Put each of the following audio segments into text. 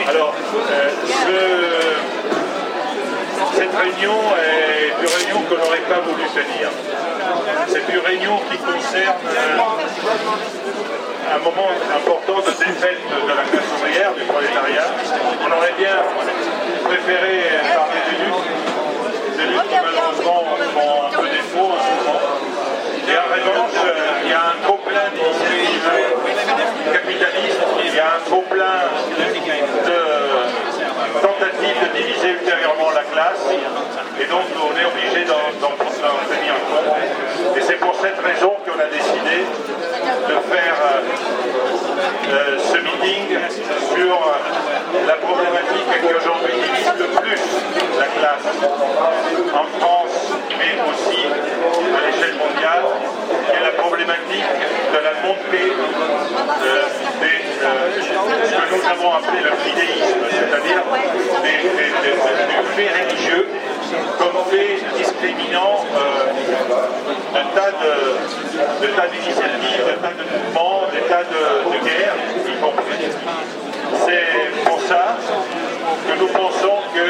Alors, cette réunion est une réunion qu'on n'aurait pas voulu tenir. C'est une réunion qui concerne un moment important de défaite de la classe ouvrière, du prolétariat. On aurait bien préféré parler de lutte qui malheureusement font un peu défaut en ce moment. Et en revanche, il y a un trop-plein d'initiatives capitalistes, il y a un trop-plein de tentatives de diviser ultérieurement la classe, et donc on est obligé d'en tenir compte. Et c'est pour cette raison qu'on a décidé de faire ce meeting sur la problématique qui aujourd'hui divise le plus la classe en France, mais aussi à l'échelle mondiale, qui est la problématique de la montée ce que nous avons appelé le fidéisme, c'est-à-dire du fait religieux comme fait discriminant de tas d'initiatives, de tas de mouvements, de tas de guerres, y compris. C'est pour ça que nous pensons que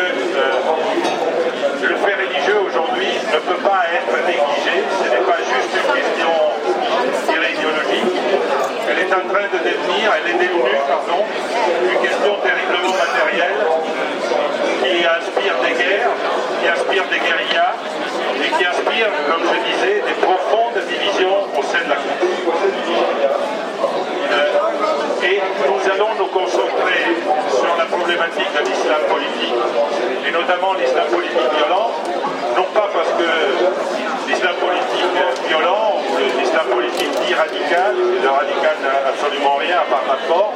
le fait religieux aujourd'hui ne peut pas être négligé. Ce n'est pas juste une question idéologique. Elle est en train de devenir, elle est devenue, pardon, une question terriblement matérielle qui inspire des guerres, qui inspire des guérillas et qui inspire, comme je disais, des profondes divisions au sein de la classe. Et nous allons nous concentrer sur la problématique de l'islam politique, et notamment l'islam politique violent, non pas parce que l'islam politique violent ou l'islam politique dit radical, le radical n'a absolument rien à part la forme,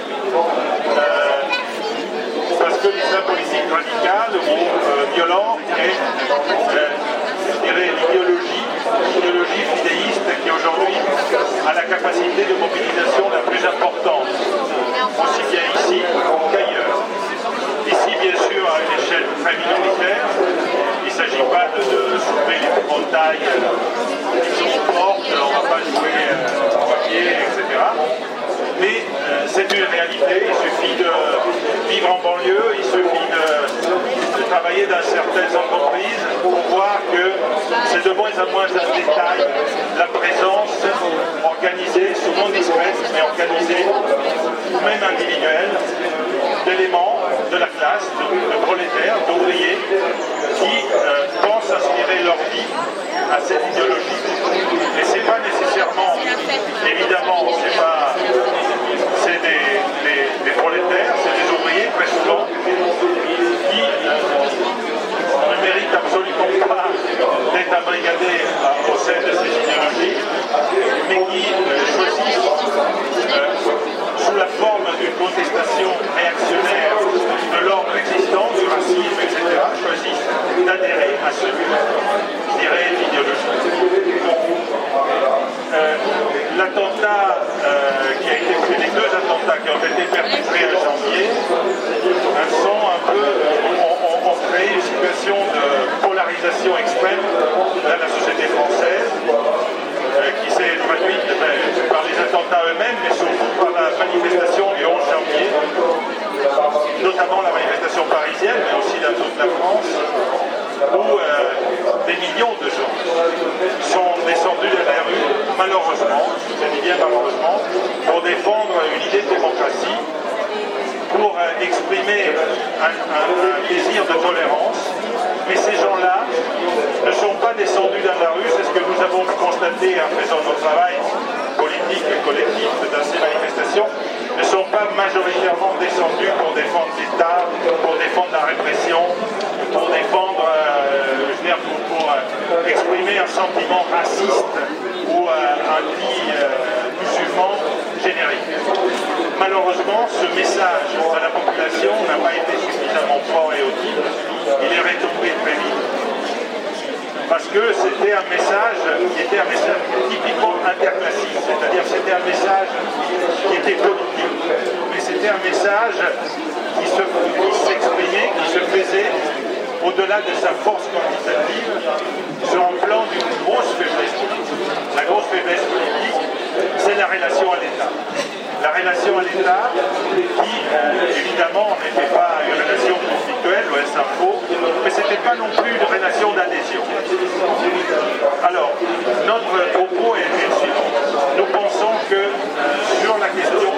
parce que l'islam politique radical ou violent est, je dirais, l'idéologie fidéiste qui aujourd'hui a la capacité de mobilisation la plus importante, aussi bien ici qu'ailleurs. Ici, bien sûr, à une échelle très minoritaire, il ne s'agit pas de soulever les plus grosses tailles qui sont fortes, on ne va pas jouer au papier, etc. Mais c'est une réalité, il suffit de vivre en banlieue, il suffit de travailler dans certaines entreprises pour voir que c'est de moins en moins un détail la présence organisée, souvent discrète, mais organisée, même individuelle, d'éléments de la classe, de prolétaires, d'ouvriers, qui pensent inspirer leur vie à cette idéologie. Et c'est pas nécessairement, évidemment, c'est des prolétaires, c'est des ouvriers, très souvent, qui ne méritent absolument pas d'être abrigadés au sein de ces idéologies, mais qui choisissent, sous la forme d'une contestation réactionnaire de l'ordre existant, du racisme, etc., choisissent d'adhérer à celui, je dirais, l'idéologie. L'attentat qui a été fait, les deux attentats qui ont été perpétrés en janvier, ont créé une situation de polarisation extrême dans la société française, qui s'est traduite par les attentats eux-mêmes, mais surtout par la manifestation du 11 janvier, notamment la manifestation parisienne, mais aussi dans toute la France, où des millions de gens sont descendus de la rue, malheureusement, je dis bien malheureusement, pour défendre une idée de démocratie, pour exprimer un désir de tolérance. Mais ces gens-là ne sont pas descendus dans la rue, c'est ce que nous avons constaté en faisant notre travail politique et collectif dans ces manifestations, ne sont pas majoritairement descendus pour défendre l'État, pour défendre la répression, pour défendre, pour exprimer un sentiment raciste ou anti-musulman générique. Malheureusement, ce message à la population n'a pas été suffisamment fort et audible. Il est retombé très vite. Parce que c'était un message qui était un message typiquement interclassiste, c'est-à-dire c'était un message qui était politique, mais c'était un message qui s'exprimait, qui se faisait au-delà de sa force quantitative sur un plan d'une grosse faiblesse politique. La grosse faiblesse politique, c'est la relation à l'État. La relation à l'État qui est évidemment, n'était pas une relation conflictuelle, loin s'en faut, mais ce n'était pas non plus une relation d'adhésion. Alors, notre propos est le suivant. Nous pensons que sur la question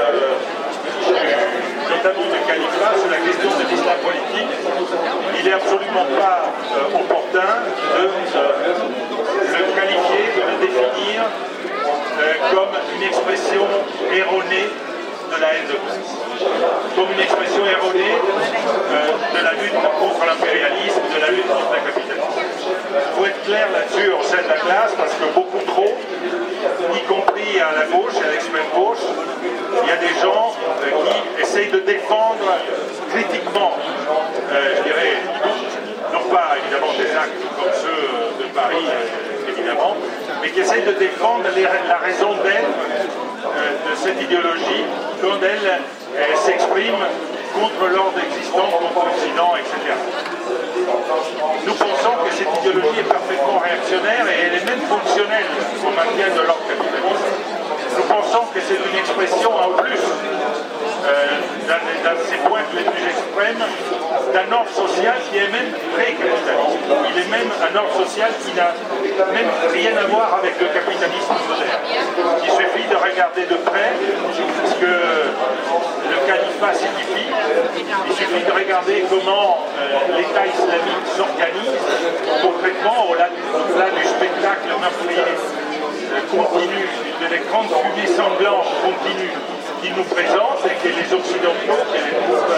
notamment du califat, sur la question de l'islam politique, il n'est absolument pas opportun de le qualifier, de le définir comme une expression erronée de la haine de classe, comme une expression erronée de la lutte contre l'impérialisme, de la lutte contre le capitalisme. Il faut être clair là-dessus au sein de la classe, parce que beaucoup trop, y compris à la gauche et à l'extrême gauche, il y a des gens qui essayent de défendre critiquement, je dirais, non pas évidemment des actes comme ceux de Paris, évidemment, mais qui essayent de défendre la raison d'être de cette idéologie quand elle s'exprime contre l'ordre existant, contre l'Occident, etc. Nous pensons que cette idéologie est parfaitement réactionnaire et elle est même fonctionnelle au maintien de l'ordre capitaliste. Nous pensons que c'est une expression en plus d'un de ses pointes les plus extrêmes d'un ordre social qui est même pré-capitaliste. Il est même un ordre social qui n'a même rien à voir avec le capitalisme moderne. Il suffit de regarder de près ce que le califat signifie. Il suffit de regarder comment l'État islamique s'organise concrètement au-delà du spectacle meurtrier continu, des grandes fumées sanglantes continues qu'il nous présente et que les Occidentaux, que les groupes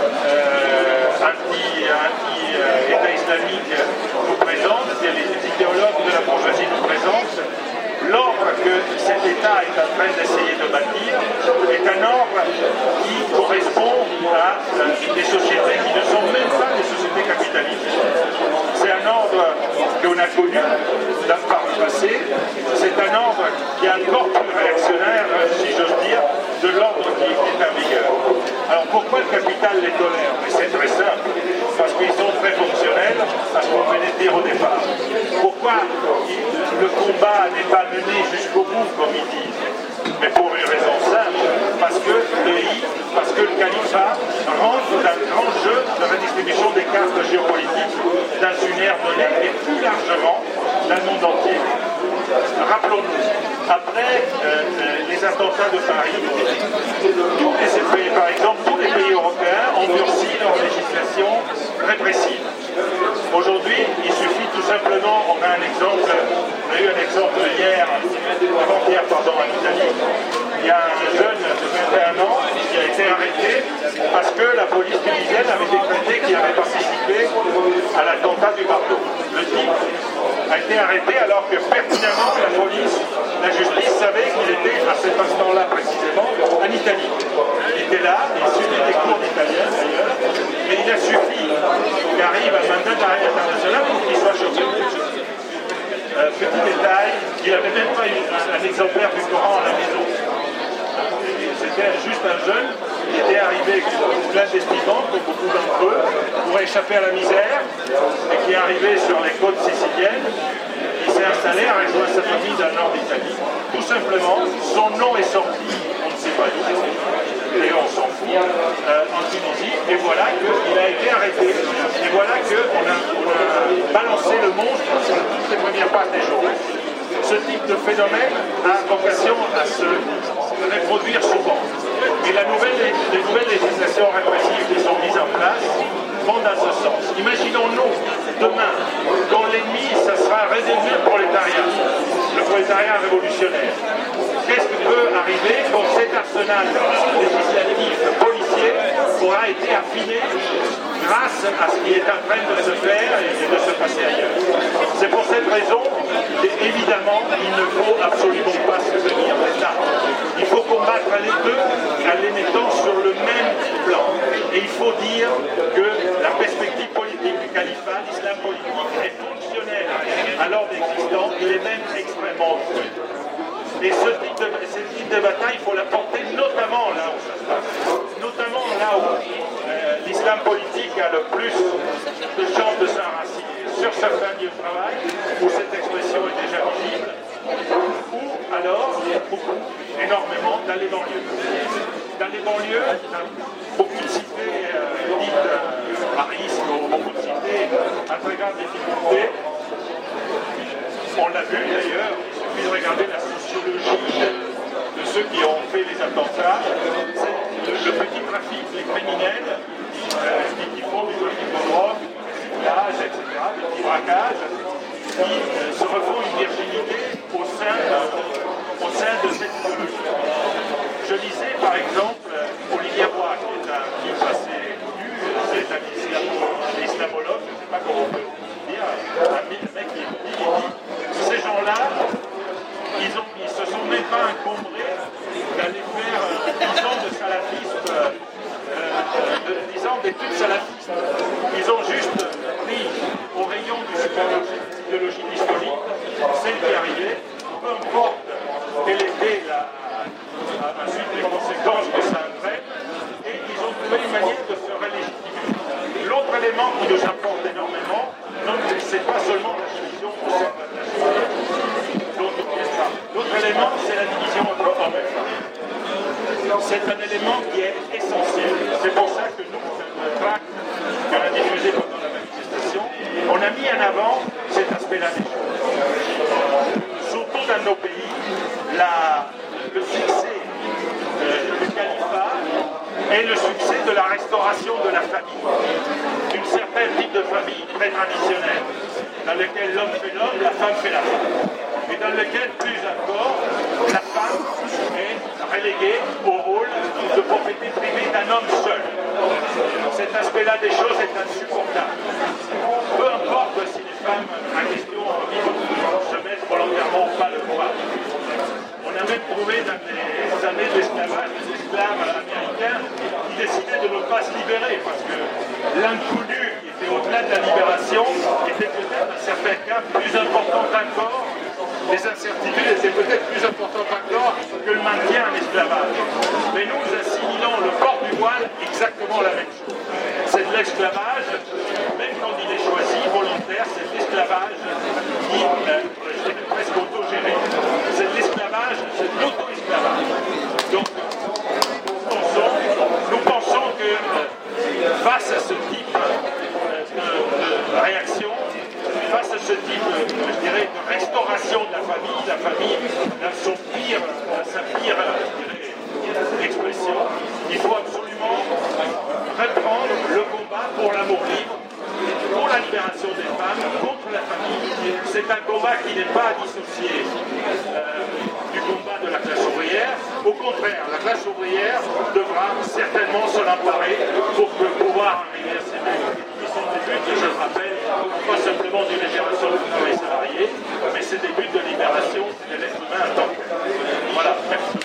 anti-État islamique nous présentent, que les idéologues de la bourgeoisie nous présentent. L'ordre que cet État est en train d'essayer de bâtir est un ordre qui correspond à des sociétés qui ne sont même pas des sociétés capitalistes. C'est un ordre qu'on a connu par le passé, c'est un ordre qui est encore plus réactionnaire, si j'ose dire, de l'ordre qui est en vigueur. Alors pourquoi le capital les tolère? Mais c'est très simple, parce qu'ils sont très fonctionnels à ce qu'on venait de dire au départ. Pourquoi le combat n'est pas mené jusqu'au bout, comme ils disent? Mais pour une raison simple, parce que le califat rentre dans un grand jeu de redistribution des cartes géopolitiques dans une ère donnée et plus largement dans le monde entier. Rappelons-nous, après les attentats de Paris, par exemple, tous les pays européens ont durci leur législation répressive. Aujourd'hui, il suffit tout simplement, on a eu un exemple avant-hier, en Italie. Il y a un jeune de 21 ans qui a été arrêté parce que la police tunisienne avait décrété qu'il avait participé à l'attentat du Bardo. Le type a été arrêté alors que pertinemment la justice savait qu'il était à cet instant-là précisément en Italie. Il était là, il suivait des cours d'italien d'ailleurs, mais il a suffi qu'il arrive à un mandat d'arrêt international pour qu'il soit choqué. Petit détail, il n'avait même pas eu un exemplaire du Coran à la maison. C'était juste un jeune qui était arrivé clandestinement, comme beaucoup d'entre eux, pour échapper à la misère, et qui est arrivé sur les côtes siciliennes. Il s'est installé, a rejoint sa famille dans le nord d'Italie. Tout simplement, son nom est sorti, on ne sait pas d'où, et on s'en fout, en Tunisie, et voilà qu'il a été arrêté. Et voilà qu'on a balancé le monstre sur toutes les premières pages des journaux. Ce type de phénomène a vocation à se reproduire souvent. Et les nouvelles législations répressives qui sont mises en place vont dans ce sens. Imaginons-nous demain, quand l'ennemi, ça sera réservé le prolétariat révolutionnaire. Qu'est-ce qui peut arriver quand cet arsenal législatif policier aura été affiné grâce à ce qui est en train de se faire et de se passer ailleurs? C'est pour cette raison qu'évidemment, il ne faut absolument pas se tenir là. Il faut combattre les deux en les mettant sur le même plan. Et il faut dire que la perspective politique du califat, l'islam politique, est fonctionnelle à l'ordre existant, il est même extrêmement utile. Et ce type de bataille, il faut la porter notamment là où ça se passe. Notamment là où l'islam politique a le plus de chances de s'enraciner. Sur certains lieux de travail, où cette expression est déjà visible, ou alors, énormément, dans les banlieues. Dans les banlieues, beaucoup de cités dites à risque, beaucoup de cités à très grande difficulté. On l'a vu d'ailleurs, il suffit de regarder la sociologie de ceux qui ont fait les attentats. C'est le petit trafic, les criminels qui font du trafic de drogue, du recyclage, etc., des petits braquages, qui se refont une virginité au sein de cette idéologie. Je lisais par exemple Olivier Roy, qui est un type assez connu, c'est un islamologue, je ne sais pas comment on peut dire, un mec qui dit, ces gens-là, ils se sont même pas encombrés d'aller faire 10 ans de salafisme, 10 ans d'études salafistes. Ils ont juste pris au rayon du idéologie historique celle qui arrivait, peu importe quelle était ensuite les conséquences que ça entraîne, et ils ont trouvé une manière de se relégitimer. L'autre élément qui nous apporte énormément, c'est pas seulement la division au sein de la l'autre élément, c'est la division entre hommes et femmes. C'est un élément qui est essentiel. C'est pour ça que nous, dans le tract qu'on a diffusé pendant la manifestation, on a mis en avant cet aspect-là des choses. Surtout dans nos pays, le succès du califat est le succès de la restauration de la famille, d'une certaine type de famille très traditionnelle, dans laquelle l'homme fait l'homme, la femme fait la femme, et dans lequel, plus encore, la femme est reléguée au rôle de propriété privée d'un homme seul. Cet aspect-là des choses est insupportable. Peu importe si les femmes en question ont envie de se mettre volontairement ou pas le droit. On a même trouvé dans les années d'esclavage des esclaves américains qui décidaient de ne pas se libérer parce que l'inconnu qui était au-delà de la libération était peut-être dans certains cas plus important encore. Les incertitudes étaient peut-être plus importantes encore que le maintien en esclavage. Mais nous assimilons le port du voile exactement la même chose. C'est de l'esclavage, même quand il est choisi, volontaire, c'est de l'esclavage qui est presque autogéré. C'est de l'esclavage, c'est de l'auto-esclavage. Donc, nous pensons que face à ce type de réaction, face à ce type, je dirais, de restauration de la famille dans sa pire expression, il faut absolument reprendre le combat pour l'amour libre, pour la libération des femmes, contre la famille. C'est un combat qui n'est pas dissocié du combat de la classe ouvrière. Au contraire, la classe ouvrière devra certainement s'en emparer pour pouvoir arriver à ces buts, qui sont des buts, je le rappelle, pas simplement d'une libération du travail salarié, mais c'est des buts de libération de l'être humain en tant que tel. Voilà, merci.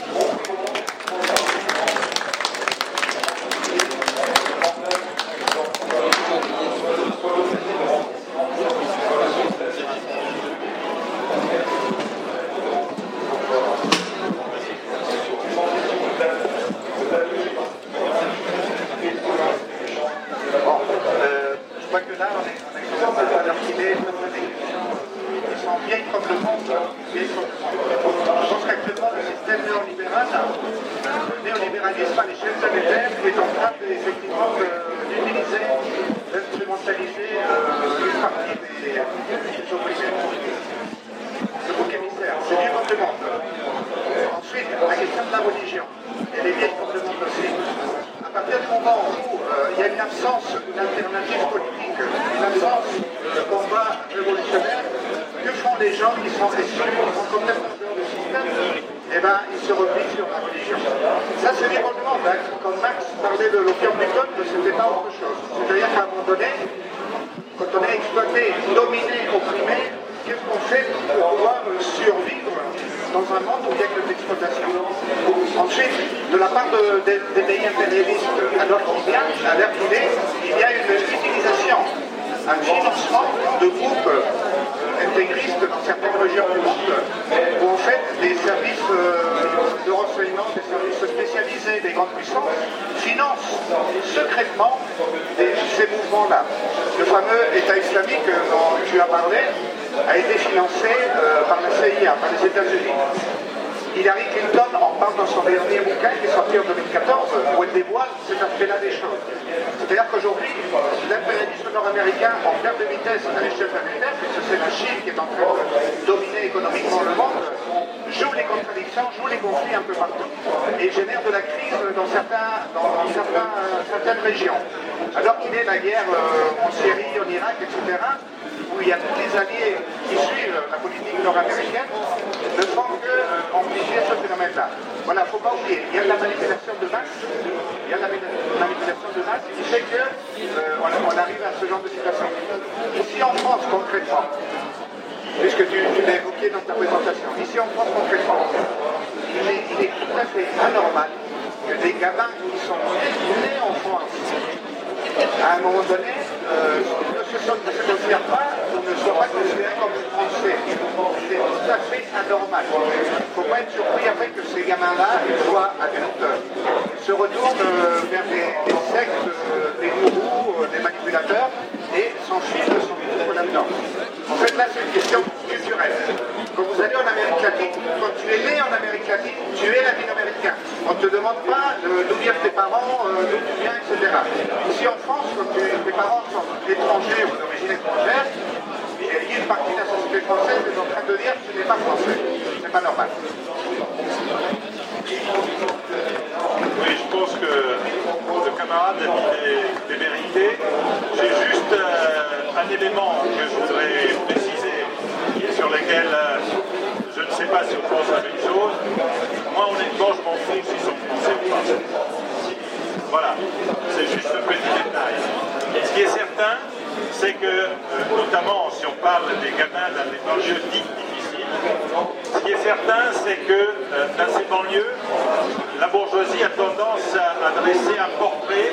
a été financé par la CIA, par les États-Unis. Hillary Clinton en parle dans son dernier bouquin qui est sorti en 2014, où elle dévoile cet aspect-là des choses. C'est-à-dire qu'aujourd'hui, l'impérialisme nord-américain en perte de vitesse à l'échelle planétaire, puisque c'est la Chine qui est en train de dominer économiquement le monde, joue les contradictions, joue les conflits un peu partout, et génère de la crise dans certaines régions. Alors qu'il est la guerre en Syrie, en Irak, etc., où il y a tous les alliés qui suivent la politique nord-américaine, ne font qu'amplifier ce phénomène-là. Voilà, il ne faut pas oublier, il y a de la manipulation de masse, qui fait qu'on arrive à ce genre de situation. Ici en France, concrètement, puisque tu l'as évoqué dans ta présentation, ici en France, concrètement, il est tout à fait anormal que des gamins qui sont nés en France, à un moment donné, ne se considèrent pas ou ne soient pas considérés comme français. C'est tout à fait anormal. Il ne faut pas être surpris après que ces gamins-là, une fois adultes, se retournent vers des sectes, des gourous, des manipulateurs et s'enfuient de son groupe là-dedans. En fait, là, c'est une question culturelle. Quand vous allez en Amérique latine, quand tu es né en Amérique latine, tu es latino-américain. On ne te demande pas d'où viennent tes parents, d'où tu viens, etc. Ici en France, quand tes parents sont étrangers ou d'origine étrangère, il y a une partie de la société française qui est en train de dire que ce n'est pas français. C'est pas normal. Oui, je pense que le camarade a dit des vérités. J'ai juste un élément que je voudrais préciser, sur lequel je ne sais pas si on pense la même chose. Moi, honnêtement, je m'en fous s'ils sont français ou pas. Voilà, c'est juste ce petit détail. Ce qui est certain, c'est que, notamment si on parle des gamins dans les banlieues dites difficiles, ce qui est certain, c'est que dans ces banlieues, la bourgeoisie a tendance à dresser un portrait,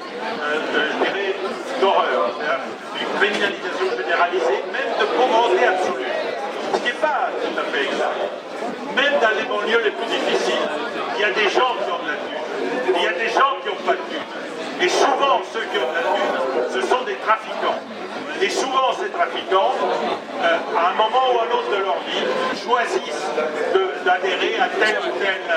je dirais, d'horreur, d'une criminalisation généralisée, même de pauvreté absolue. Ce qui n'est pas tout à fait exact. Même dans les banlieues les plus difficiles, il y a des gens qui ont de la thune. Il y a des gens qui n'ont pas de thune. Et souvent, ceux qui ont de la thune, ce sont des trafiquants. Et souvent, ces trafiquants, à un moment ou à un autre de leur vie, choisissent d'adhérer à telle ou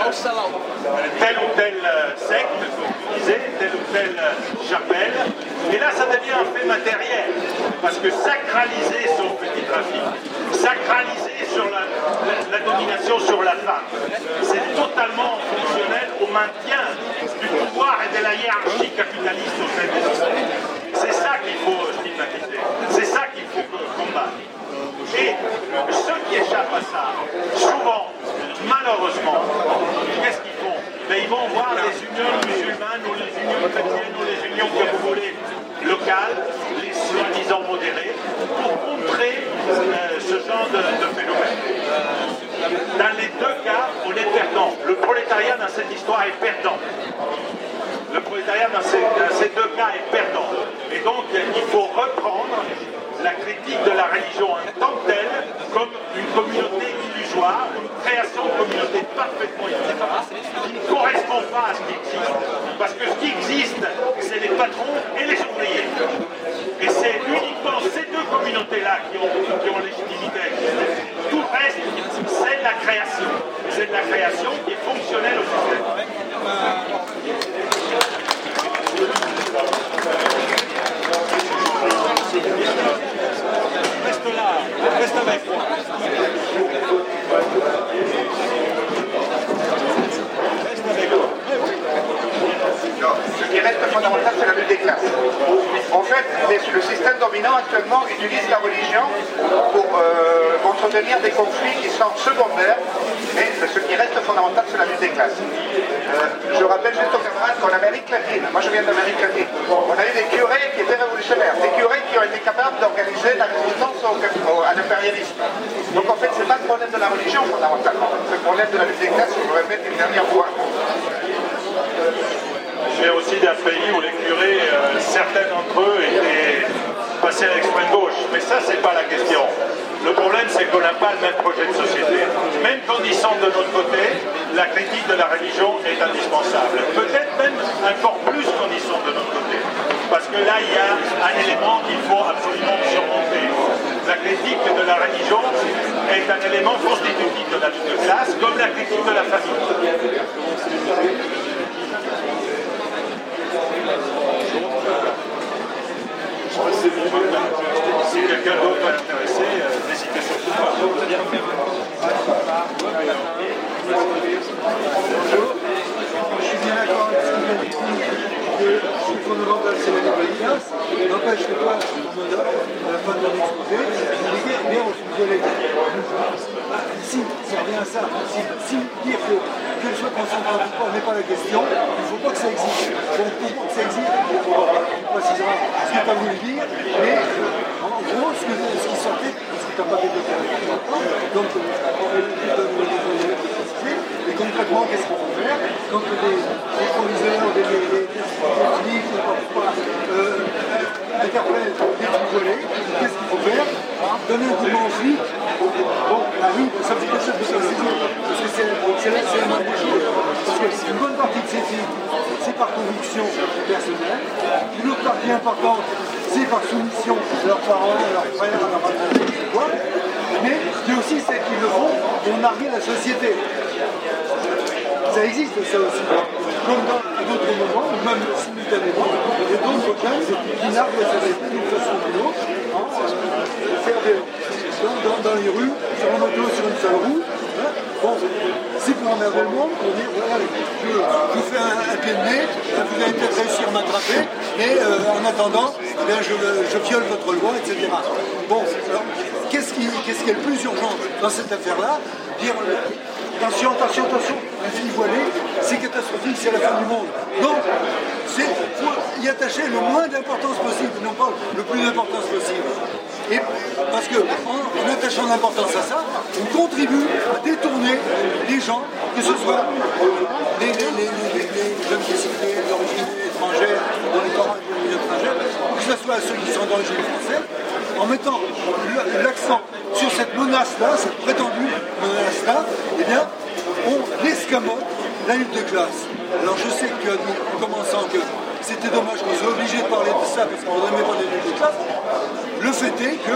telle secte, comme vous disiez, telle ou telle chapelle. Et là, ça devient un fait matériel. Parce que sacraliser son petit trafic, sacraliser sur la domination sur la femme, c'est totalement fonctionnel au maintien du pouvoir et de la hiérarchie capitaliste au sein des sociétés. C'est ça qu'il faut stigmatiser, c'est ça qu'il faut combattre. Et ceux qui échappent à ça, souvent, malheureusement, qu'est-ce qu'ils font? Ben, ils vont voir les unions musulmanes ou les unions chrétiennes ou les unions que vous voulez locales, les soi-disant modérées, pour contrer ce genre de phénomène. Dans les deux cas, on est perdant. Le prolétariat dans cette histoire est perdant. Le prolétariat dans ces deux cas est perdant. Et donc, il faut reprendre la critique de la religion en tant que telle comme une communauté illusoire, une création de communauté parfaitement illusoire, qui ne correspond pas à ce qui existe. Parce que ce qui existe, c'est les patrons et les ouvriers. Et c'est uniquement ces deux communautés-là qui ont légitimité. Tout le reste, c'est de la création. C'est de la création qui est fonctionnelle au système. Reste là, reste avec moi. Reste avec moi. Ce qui reste fondamental, c'est la lutte des classes. En fait, le système dominant actuellement utilise la religion pour entretenir des conflits qui sont secondaires, mais ce qui reste fondamental, c'est la lutte des classes. Je rappelle juste aux camarades qu'en Amérique latine, moi je viens d'Amérique latine, on a eu des curés qui étaient révolutionnaires, des curés qui ont été capables d'organiser la résistance à l'impérialisme. Donc en fait, c'est pas le problème de la religion fondamentalement, c'est le problème de la lutte des classes, je le répète une dernière fois. Je viens aussi d'un pays où les curés, certains d'entre eux étaient passés à l'extrême gauche, mais ça c'est pas la question. Le problème c'est qu'on n'a pas le même projet de société. Même quand ils sont de notre côté, la critique de la religion est indispensable. Peut-être même encore plus quand ils sont de notre côté. Parce que là il y a un élément qu'il faut absolument surmonter. La critique de la religion est un élément constitutif de la lutte de classe, comme la critique de la famille. Si quelqu'un d'autre est intéressé, n'hésitez surtout pas. Je suis bien d'accord avec ce qu'il a dit qu'il faut nous remplacer la nouvelle classe. N'empêche que toi, à la fin de mon exposé, mais on se collègue. Si ça revient à ça, si dire qu'elle soit concentrée ou pas n'est pas la question, il ne faut pas que ça existe. Donc pour que ça existe, on précisera ce que tu as voulu dire, mais en gros, ce qui sortait, parce que tu n'as pas développé donc et concrètement, qu'est-ce qu'il faut faire quand des proviseurs, des flics, n'importe quoi, interprètent des trucs volés, qu'est-ce qu'il faut faire? Donner un coup de main aux flics. Bon, la rue, ça fait quelque chose de préciser, parce que c'est la moindre des choses. Parce que une bonne partie de ces flics, c'est par conviction personnelle. Une autre partie importante, c'est par soumission à leurs parents, à leurs frères, à leurs parents, je sais quoi. Mais il y a aussi celles qui le font pour narguer la société. Ça existe ça aussi. Comme dans d'autres moments, ou même simultanément, il y a d'autres classes qui narguent la société d'une façon ou d'une autre, faire dans les rues, sur un moto, sur une seule roue. Hein. Bon, c'est pour emmerder le monde, pour dire voilà, je fais un pied de nez, vous allez peut-être réussir à m'attraper, mais en attendant, eh bien, je viole votre loi, etc. Bon, alors, qu'est-ce qui est le plus urgent dans cette affaire-là? Dire attention, attention, attention, la fille voilée, c'est catastrophique, c'est la fin du monde. Donc, il faut y attacher le moins d'importance possible, non pas le plus d'importance possible. Et parce qu'en attachant l'importance à ça, on contribue à détourner les gens, que ce soit les jeunes décédés d'origine étrangère, dont les parents d'origine étrangère, ou que ce soit ceux qui sont d'origine française, en mettant l'accent sur cette menace-là, cette prétendue menace-là, eh bien, on escamote la lutte de classe. Alors je sais que tu as dit en commençant que c'était dommage qu'on soit obligé de parler de ça parce qu'on n'aimait pas les luttes de classe. Le fait est que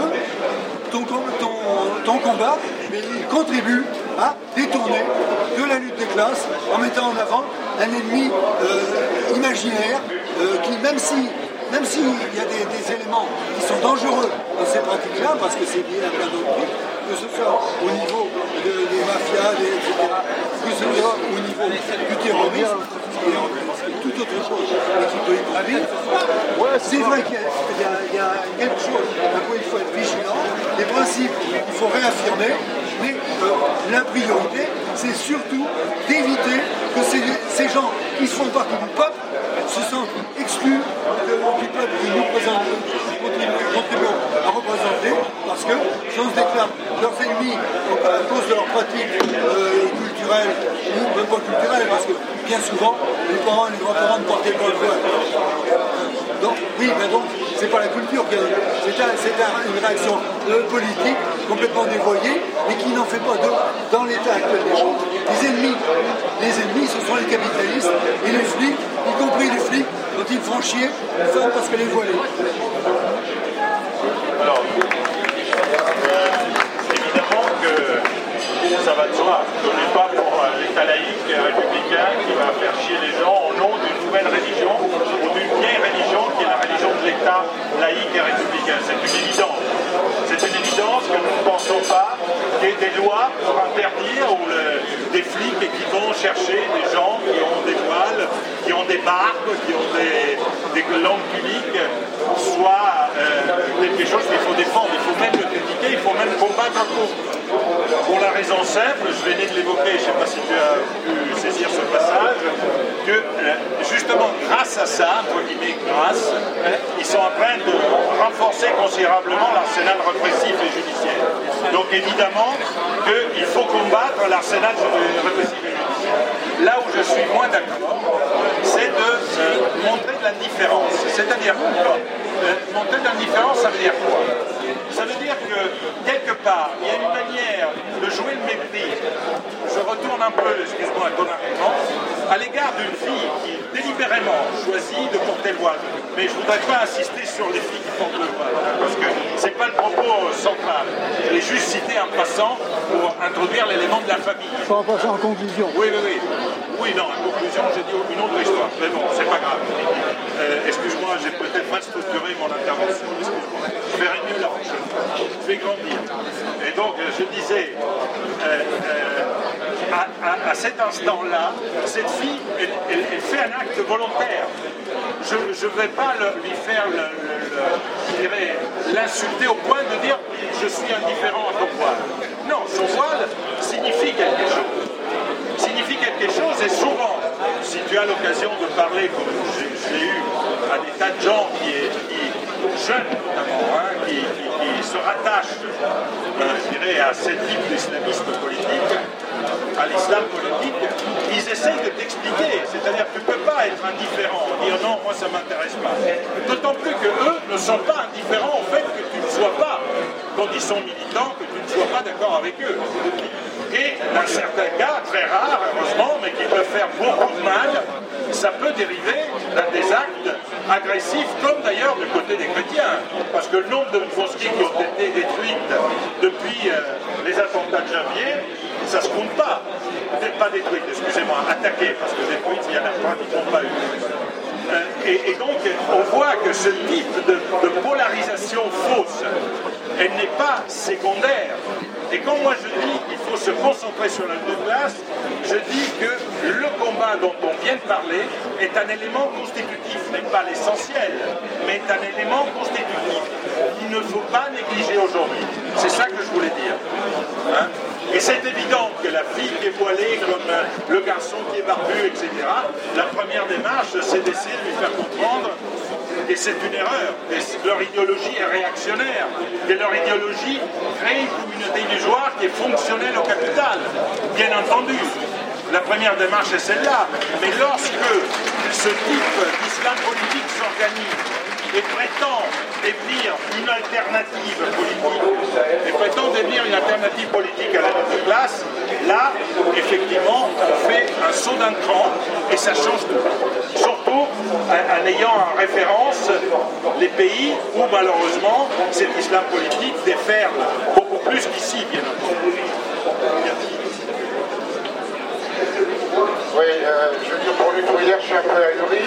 ton combat, il contribue à détourner de la lutte des classes en mettant en avant un ennemi imaginaire qui, même s'il y a des éléments qui sont dangereux dans ces pratiques-là, parce que c'est lié à plein d'autres trucs, que ce soit au niveau des mafias, etc., que ce soit au niveau du terrorisme, tout autre chose, mais qui peut y conduire. C'est vrai qu'il y a quelque chose à quoi il faut être vigilant, les principes, il faut réaffirmer, mais la priorité, c'est surtout d'éviter que ces gens qui font partie du peuple se sentent exclus du peuple qui nous contribuons à représenter, parce que si on se déclare leurs ennemis à cause de leurs pratiques culturelles, ou même pas culturelles, parce que bien souvent, les parents et les grands-parents ne portaient pas le voile. Donc, oui, mais donc, c'est pas la culture, c'est une réaction politique complètement dévoyée, mais qui n'en fait pas dans l'état actuel des choses. Les ennemis, ce sont les capitalistes et les flics, y compris les flics, dont ils font chier une femme parce qu'elle est voilée. Alors, évidemment que ça va de soi. On n'est pas pour l'État laïque et républicain qui va faire chier les gens au nom d'une nouvelle religion ou d'une vieille religion qui est la religion de l'État laïque et républicain. C'est une évidence. C'est une évidence que nous ne pensons pas qu'il y ait des lois pour interdire ou des flics qui vont chercher des gens qui ont des voiles, qui ont des barbes, qui ont des langues publiques, soit quelque chose qu'il faut défendre. Il faut même le critiquer, il faut même combattre pour la raison simple, je venais de l'évoquer, je ne sais pas si tu as pu saisir ce passage, que justement grâce à ça, entre guillemets grâce, ils sont en train de renforcer considérablement l'arsenal répressif et judiciaire. Donc évidemment qu'il faut combattre l'arsenal répressif et judiciaire. Là où je suis moins d'accord, c'est de montrer de la différence. C'est-à-dire montrer de la différence, ça veut dire quoi? Ça veut dire que, quelque part, il y a une manière de jouer le mépris. Je retourne un peu, excuse-moi, ton argument, à l'égard d'une fille qui délibérément choisit de porter le voile. Mais je ne voudrais pas insister sur les filles qui portent le voile, hein, parce que ce n'est pas le propos central. Je l'ai juste cité en passant pour introduire l'élément de la famille. Pas en passant en conclusion. Oui, oui, oui. Oui, non, en conclusion, j'ai dit une autre histoire. Mais bon, c'est pas grave. Excuse-moi, j'ai peut-être mal structuré mon intervention. Excuse-moi. Je verrai mieux la prochaine fois. Je vais grandir. Et donc, je disais, à cet instant-là, cette fille, elle fait un acte volontaire. Je ne vais pas lui faire, l'insulter au point de dire « je suis indifférent à ton voile ». Non, son voile signifie quelque chose. Signifie quelque chose et souvent, si tu as l'occasion de parler, comme je l'ai eu, à des tas de gens qui jeunes notamment, hein, qui se rattachent, je dirais, à cette type d'islamisme politique, à l'islam politique, ils essayent de t'expliquer. C'est-à-dire que tu ne peux pas être indifférent, dire non, moi ça ne m'intéresse pas. D'autant plus qu'eux ne sont pas indifférents au fait que tu ne sois pas, quand ils sont militants, que tu ne sois pas d'accord avec eux. Et dans certains cas, très rares, heureusement, mais qui peuvent faire beaucoup de mal, ça peut dériver dans des actes agressifs, comme d'ailleurs du côté des chrétiens. Parce que le nombre de mosquées qui ont été détruites depuis les attentats de janvier, ça ne se compte pas. Peut-être pas détruites, excusez-moi, attaquées, parce que détruites, il y en a plein qui ne sont pas eu. Et donc, on voit que ce type de polarisation fausse, elle n'est pas secondaire. Et quand moi je dis qu'il faut se concentrer sur la lutte de classe, je dis que le combat dont on vient de parler est un élément constitutif, n'est pas l'essentiel, mais est un élément constitutif qu'il ne faut pas négliger aujourd'hui. C'est ça que je voulais dire. Hein? Et c'est évident que la fille qui est voilée comme le garçon qui est barbu, etc., la première démarche, c'est d'essayer de lui faire comprendre, et c'est une erreur, que leur idéologie est réactionnaire, que leur idéologie crée une communauté illusoire qui est fonctionnelle au capital, bien entendu. La première démarche est celle-là, mais lorsque ce type d'islam politique s'organise et prétend devenir une alternative politique, à la lutte de classe, là, effectivement, on fait un saut d'un cran et ça change tout. Surtout en ayant en référence les pays où, malheureusement, cet islam politique déferle beaucoup plus qu'ici, bien entendu. Oui, je veux dire, pour l'ouvrière, je suis un peu ahuri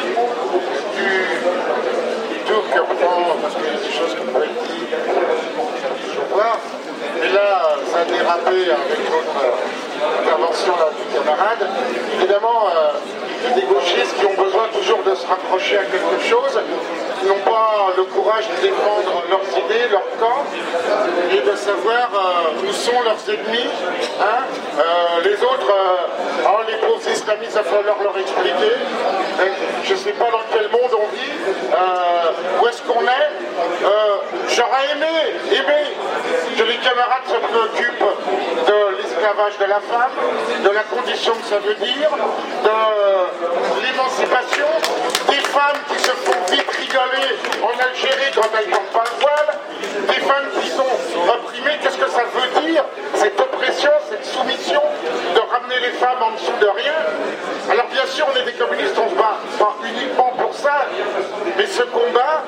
du tour que prend, parce qu'il y a des choses qu'on pourrait dire, je vois. Et là, ça a dérapé avec notre intervention là, du camarade. Évidemment, il y a des gauchistes qui ont besoin toujours de se raccrocher à quelque chose, qui n'ont pas le courage de défendre leurs idées, leur camp, et de savoir où sont leurs ennemis. Hein. Les autres, les pauvres islamistes, il va falloir leur expliquer. Je ne sais pas dans quel monde on vit, où est-ce qu'on est. J'aurais aimé que les camarades se préoccupent de l'esclavage de la femme, de la condition que ça veut dire, de l'émancipation, des femmes qui se font vitrioler en Algérie quand elles n'ont pas le voile, des femmes qui sont opprimées. Qu'est-ce que ça veut dire, cette oppression, cette soumission, de ramener les femmes en dessous de rien? Alors bien sûr, on est des communistes, on se bat pas uniquement pour ça, mais ce combat,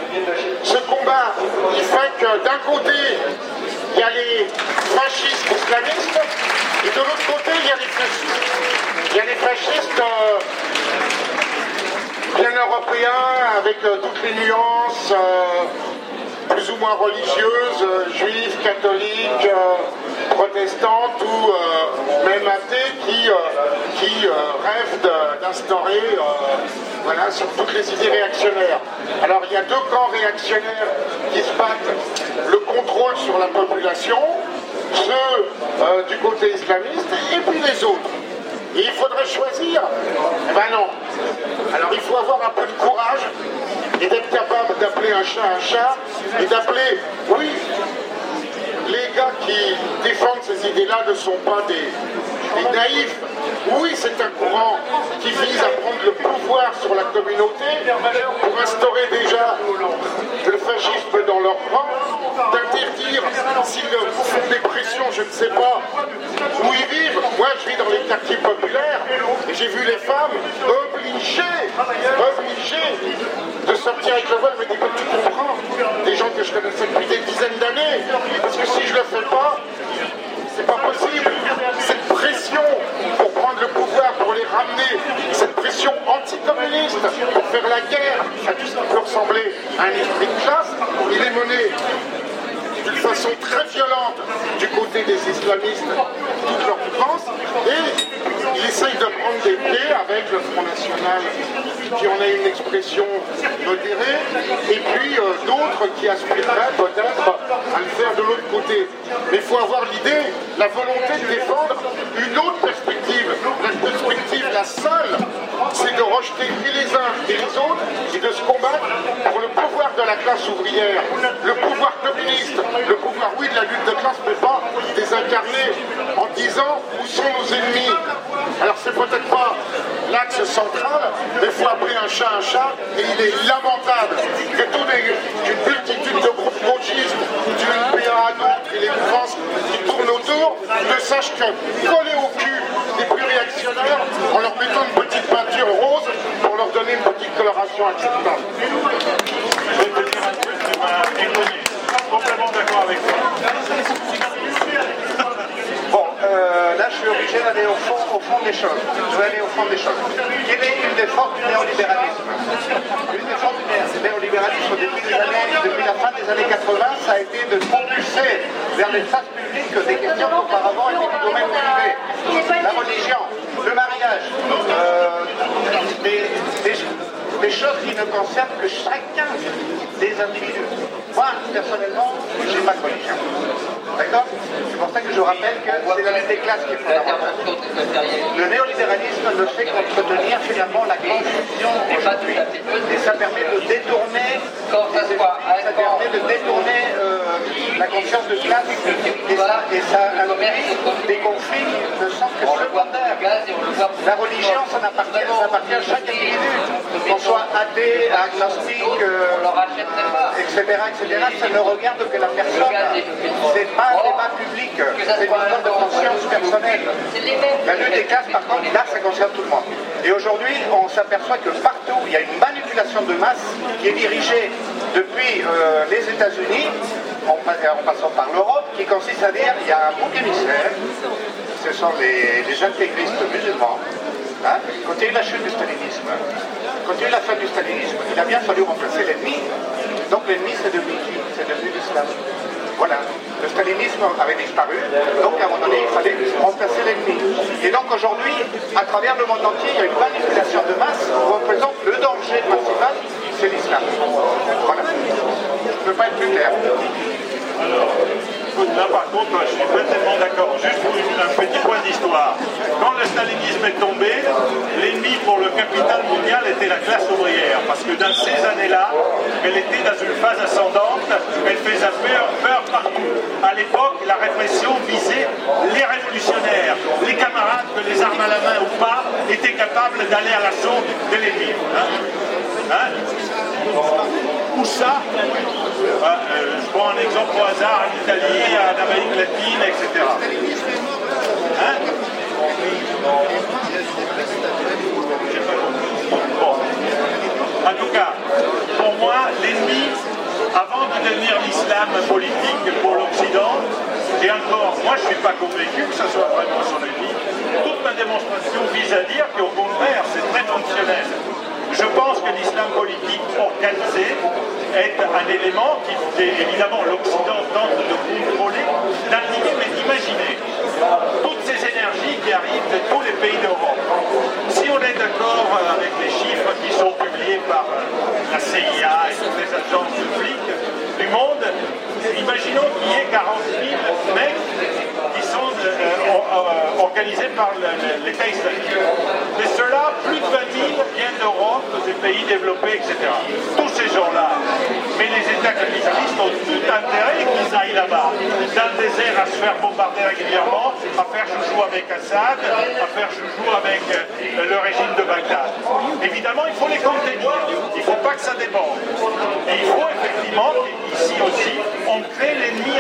il fait que d'un côté, il y a les fascistes islamistes, et de l'autre côté, il y a les fascistes. Il y a les fascistes bien européens, avec toutes les nuances, plus ou moins religieuses, juives, catholiques, protestantes ou même athées qui rêvent d'instaurer sur toutes les idées réactionnaires. Alors il y a deux camps réactionnaires qui se battent le contrôle sur la population, ceux du côté islamiste et puis les autres. Et il faudrait choisir? Eh ben non. Alors il faut avoir un peu de courage et d'être capable d'appeler un chat et d'appeler, oui, les gars qui défendent ces idées-là ne sont pas des naïfs. Oui, c'est un courant qui vise à prendre le pouvoir sur la communauté pour instaurer déjà le fascisme dans leur rang. D'un m'interdire s'ils font des pressions, je ne sais pas, où ils vivent. Moi, je vis dans les quartiers populaires et j'ai vu les femmes obligées de sortir avec le voile. Je me dis, mais tu comprends, des gens que je connaissais depuis des dizaines d'années, parce que si je le fais pas, c'est pas possible. Cette pression pour prendre le pouvoir, pour les ramener, cette pression anticommuniste pour faire la guerre à tout ce qui peut ressembler à un esprit de classe, il est mené d'une façon très violente du côté des islamistes toute leur défense, et il essaye de prendre des pieds avec le Front National qui en a une expression modérée, et puis d'autres qui aspireraient peut-être à le faire de l'autre côté. Mais il faut avoir l'idée, la volonté de défendre une autre perspective. La perspective, la seule, c'est de rejeter et les uns et les autres et de se combattre pour le pouvoir de la classe ouvrière, le pouvoir communiste, le pouvoir, oui, de la lutte de classe, mais pas désincarné en disant où sont nos ennemis. Alors c'est peut-être pas l'axe central, mais il faut appeler un chat, et il est lamentable que qu'une multitude de groupes gauchistes, du NPA à d'autres, et les mouvances qui tournent autour, ne sachent que coller au cul des plus réactionnaires en leur mettant une petite peinture rose pour leur donner une petite coloration acceptable. Je vais te dire un truc qui m'a étonné. Complètement d'accord avec toi. Bon, là je suis obligé d'aller au fond des choses. Je vais aller au fond des choses. Quelle est une des forces du néolibéralisme? Une des forces du néolibéralisme depuis la fin des années 80, ça a été de propulser vers l'espace public des questions qu'auparavant étaient du domaine privé. La religion, le mariage, des choses qui ne concernent que chacun des individus. Moi, personnellement, je n'ai pas de religion. D'accord? C'est pour ça que je rappelle que c'est la lutte des classes qui est fondamentale. Le néolibéralisme ne fait qu'entretenir finalement la confusion aujourd'hui. Et ça permet de détourner la conscience de classe, et ça induit des conflits qui ne sont que secondaires. La religion, ça appartient à chaque individu. Qu'on soit athée, agnostique, etc., ça ne regarde que la personne. C'est pas un débat public, c'est une histoire de conscience personnelle. La lutte des classes, par contre, là, ça concerne tout le monde. Et aujourd'hui, on s'aperçoit que partout, il y a une manipulation de masse qui est dirigée depuis les États-Unis, en passant par l'Europe, qui consiste à dire qu'il y a un bouc émissaire, ce sont les intégristes musulmans. Hein, quand il y a eu la chute du stalinisme, quand il y a eu la fin du stalinisme, il a bien fallu remplacer l'ennemi. Donc l'ennemi, c'est devenu qui? C'est devenu l'islam. Voilà, le stalinisme avait disparu, donc à un moment donné, il fallait remplacer l'ennemi. Et donc aujourd'hui, à travers le monde entier, il y a une manipulation de masse qui représente le danger principal, c'est l'islam. Voilà. Je ne peux pas être plus clair. Alors, là par contre, je suis complètement d'accord. Juste pour un petit point d'histoire. Quand le stalinisme est tombé, l'ennemi pour le capital mondial était la classe ouvrière. Parce que dans ces années-là, elle était dans une phase ascendante, elle faisait peur partout. À l'époque, la répression visait les révolutionnaires, les camarades que les armes à la main ou pas étaient capables d'aller à l'assaut de l'ennemi. Où ça? Je prends un exemple au hasard, en Italie, en Amérique latine, etc. Bon. En tout cas, pour moi, l'ennemi, avant de devenir l'islam politique pour l'Occident, et encore, moi je ne suis pas convaincu que ce soit vraiment son ennemi, toute ma démonstration vise à dire qu'au contraire, c'est très fonctionnel. Je pense que l'islam politique organisé est un élément qui, évidemment, l'Occident tente de contrôler, d'indiquer, mais d'imaginer toutes ces énergies qui arrivent de tous les pays d'Europe. Si on est d'accord avec les chiffres qui sont publiés par la CIA et toutes les agences publiques du monde, imaginons qu'il y ait 40 000 mecs qui sont organisés par l'État islamique. Mais ceux-là, plus de 20 000 viennent d'Europe, des pays développés, etc. Tous ces gens-là. Mais les États capitalistes ont tout intérêt qu'ils aillent là-bas, dans le désert, à se faire bombarder régulièrement, à faire chouchou avec Assad, à faire chouchou avec le régime de Bagdad. Évidemment, il faut les contenir. Il ne faut pas que ça déborde. Et il faut effectivement, ici aussi, on crée l'ennemi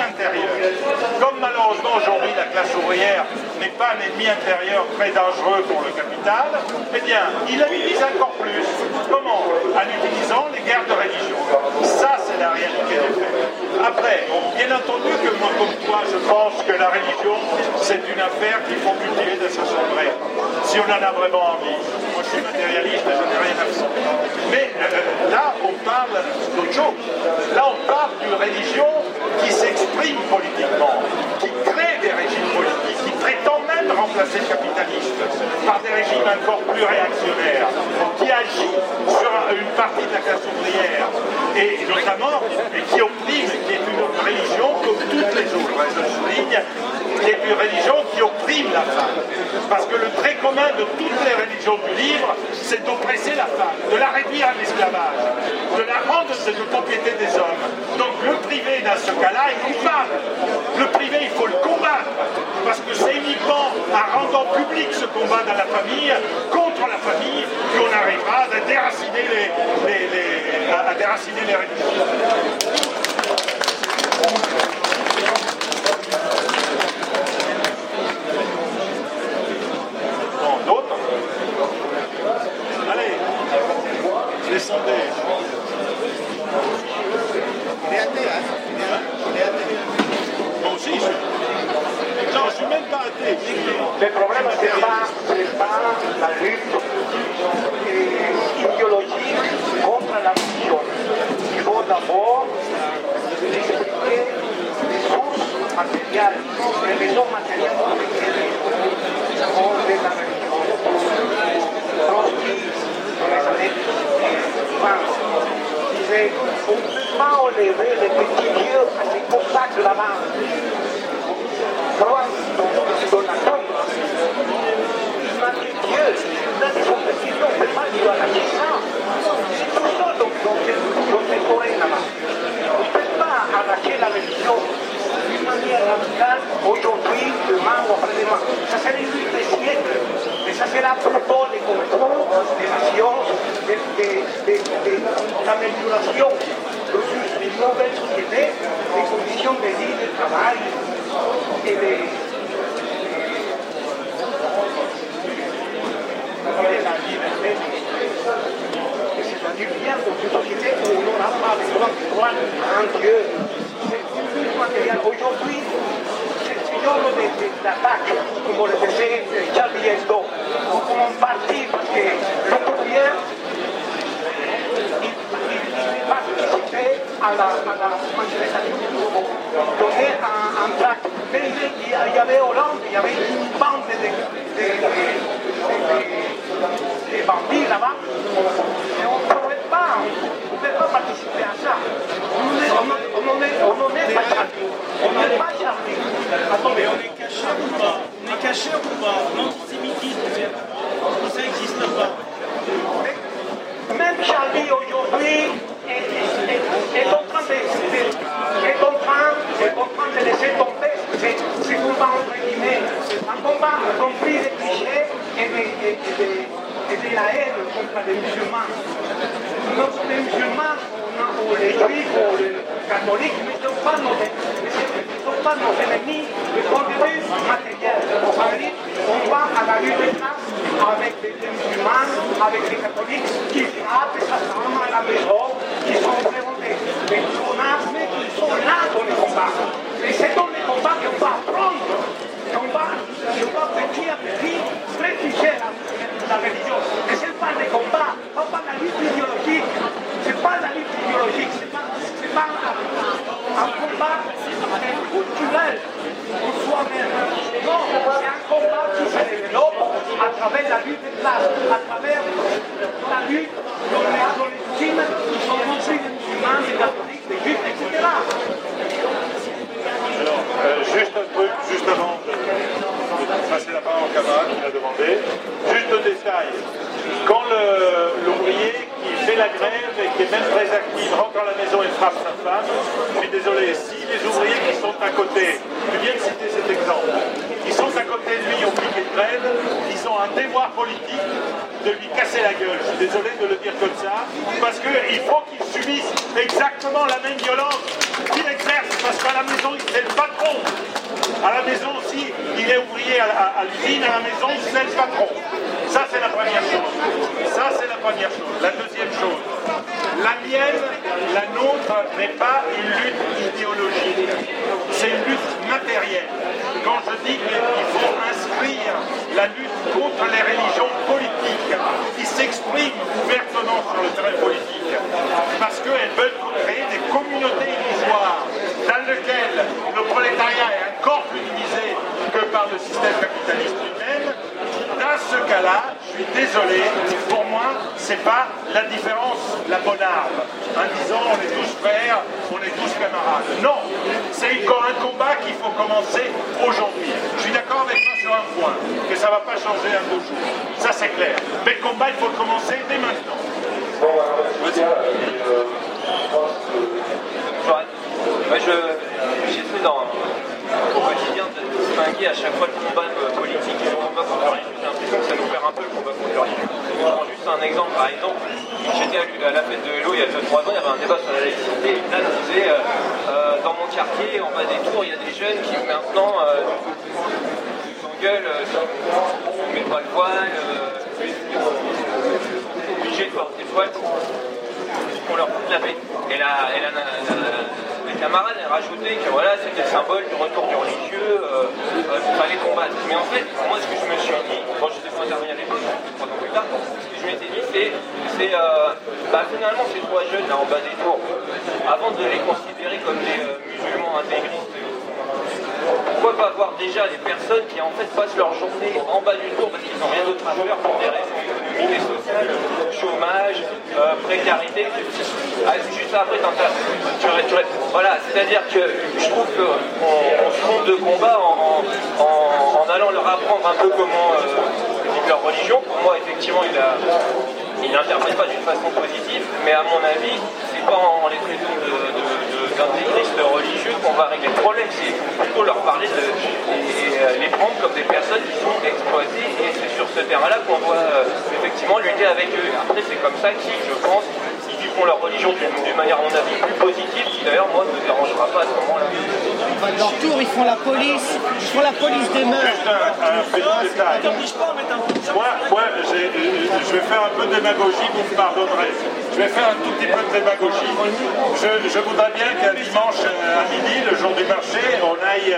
ouvrière n'est pas un ennemi intérieur très dangereux pour le capital, eh bien, il l'utilise encore plus. Comment? En utilisant les guerres de religion. Ça, c'est la réalité des faits. Après, bien entendu que moi, comme toi, je pense que la religion, c'est une affaire qu'il faut cultiver de sa sombrée, si on en a vraiment envie. Moi, je suis matérialiste et je n'ai rien à faire. Mais là, on parle d'autre chose. Là, on parle d'une religion qui s'exprime politiquement, qui crée des régimes politiques, qui prétend même remplacer le capitalisme par des régimes encore plus réactionnaires, qui agit sur une partie de la classe ouvrière, et notamment, et qui opprime, qui est une religion comme toutes les autres, je souligne, qui est une religion qui opprime la femme. Parce que le trait commun de toutes les religions du livre, c'est d'oppresser la femme, de la réduire à l'esclavage, de la rendre de propriété des hommes. Donc le privé, dans ce cas-là, est coupable. Le privé, il faut le combattre, parce que c'est uniquement en rendant public ce combat dans la famille, contre la famille, qu'on arrivera à déraciner les religions. D'autres? Allez, les sondages. Il est athée, hein? Il est athée. Moi aussi, je suis. Non, je suis même pas athée. Le problème, c'est pas la lutte idéologique contre la religion. Il faut d'abord expliquer les sources matérielles, les raisons matérielles de la religion. Trotsky, dans les années 20, disait on ne peut pas enlever les petits dieux à ces contacts de la main. Dans la tombe, il m'a dit Dieu, là, ils sont petits dieux, on ne peut pas lui arracher ça. C'est tout ça dans ces forêts là-bas. On ne peut pas arracher la religion d'une manière radicale, aujourd'hui, demain ou après-demain. Ça serait une lutte des siècles. Et ça sera plutôt les connaissances, de la science, de l'amélioration d'une nouvelle société, des conditions de vie, de travail et de la liberté. C'est-à-dire bien dans une société où on n'a pas besoin de croire en Dieu. C'est une lutte matérielle. Aujourd'hui, ce genre d'attaque, comme le faisait Charlie Hebdo, comme un parti, parce que le gouvernement il participait à la manifestation donnait un tract. Mais il y avait Hollande, il y avait une bande de bandits là-bas, et on ne pouvait pas participer à ça. On n'en est pas Charlie. On n'est pas Charlie. Attendez, on est caché ou pas? On est caché ou pas? L'antisémitisme, ça n'existe pas. Même Charlie aujourd'hui est en train de laisser tomber ce combat entre guillemets, un combat compris des clichés et de la haine contre les musulmans. Les musulmans ou les juifs ou les catholiques ne sont pas nos ennemis du point de vue matériel. On va à la lutte des classes avec les musulmans, avec les catholiques qui frappent sa femme à la maison, qui sont vraiment des sonasmes qui sont là dans les combats. Et c'est dans les combats qu'on va apprendre, qu'on va petit à petit réfugier la religion. Et c'est pas des combats, pas la lutte idéologique, c'est pas la lutte idéologique, c'est pas un combat culturel pour soi-même. Non, c'est un combat qui se développe à travers la lutte des classes, à travers la lutte dans les régimes qui sont construits des musulmans, des catholiques, des juifs, etc. Alors, juste un truc, juste avant de passer la parole au camarade qui l'a demandé, juste un détail. Quand l'ouvrier qui fait la grève et qui est même très actif rentre à la maison et frappe sa femme, je suis désolé, si les ouvriers qui sont à côté, tu viens de citer cet exemple, qui sont à côté de lui au piquet de grève, ils ont un devoir politique de lui casser la gueule. Je suis désolé de le dire comme ça, parce qu'il faut qu'il subisse exactement la même violence qu'il exerce, parce qu'à la maison, c'est le patron. À la maison aussi, il est ouvrier à l'usine, à la maison, c'est le patron. Ça, c'est la première chose. Ça, c'est la première chose. La deuxième chose, la mienne, la nôtre, n'est pas une lutte idéologique. C'est une lutte matérielle. Quand je dis qu'il faut inscrire la lutte contre les religions politiques qui s'expriment ouvertement sur le terrain politique, parce qu'elles veulent créer des communautés illusoires dans lesquelles le prolétariat est encore plus divisé que par le système capitaliste lui-même. Dans ce cas-là, je suis désolé, pour moi, c'est pas la différence, la bonne arme, en disant on est tous frères, on est tous camarades. Non, c'est un combat qu'il faut commencer aujourd'hui. Je suis d'accord avec toi sur un point, que ça ne va pas changer en 2 jours. Ça c'est clair. Mais le combat, il faut le commencer dès maintenant. Moi, j'essaie au quotidien de distinguer à chaque fois le combat politique et le combat contre le religieux. J'ai l'impression que ça nous perd un peu le combat contre le religieux. Je prends juste un exemple. Par exemple, j'étais à la fête de Hello il y a 2-3 ans, il y avait un débat sur la laïcité et là, on disait dans mon quartier, en bas des tours, il y a des jeunes qui maintenant s'engueulent, on ne met pas le voile, sont obligés de porter le voile pour leur foutre la paix. Et les camarades ont rajouté que voilà, c'était le symbole du retour du religieux, qu'il fallait combattre. Mais en fait, moi ce que je me suis dit, quand j'étais pas intervenu à l'époque, 3 ans plus tard, ce que je m'étais dit, c'est finalement ces 3 jeunes là en bas des tours, avant de les considérer comme des musulmans intégristes, pourquoi pas voir déjà les personnes qui en fait passent leur journée en bas du tour parce qu'ils n'ont rien d'autre à faire pour des raisons économiques et sociales, chômage, précarité. Juste après, voilà, c'est-à-dire que je trouve qu'on se trompe de combat en allant leur apprendre un peu comment vivre leur religion. Pour moi, effectivement, il n'interprète pas d'une façon positive, mais à mon avis, c'est pas en les traitant d'intégristes religieux qu'on va régler le problème, c'est plutôt leur parler et les prendre comme des personnes qui sont exploitées, et c'est sur ce terrain-là qu'on doit effectivement lutter avec eux. Après, c'est comme ça qu'ils, je pense, ils font leur religion d'une manière, à mon avis, plus positive, qui d'ailleurs, moi, ne me dérangera pas à ce moment-là. À leur tour, ils font la police des mœurs. Juste un petit détail. Moi, je vais faire un peu de démagogie, vous me pardonnerez. Je vais faire un tout petit peu de démagogie. Je voudrais bien qu'un dimanche à midi, le jour du marché, on aille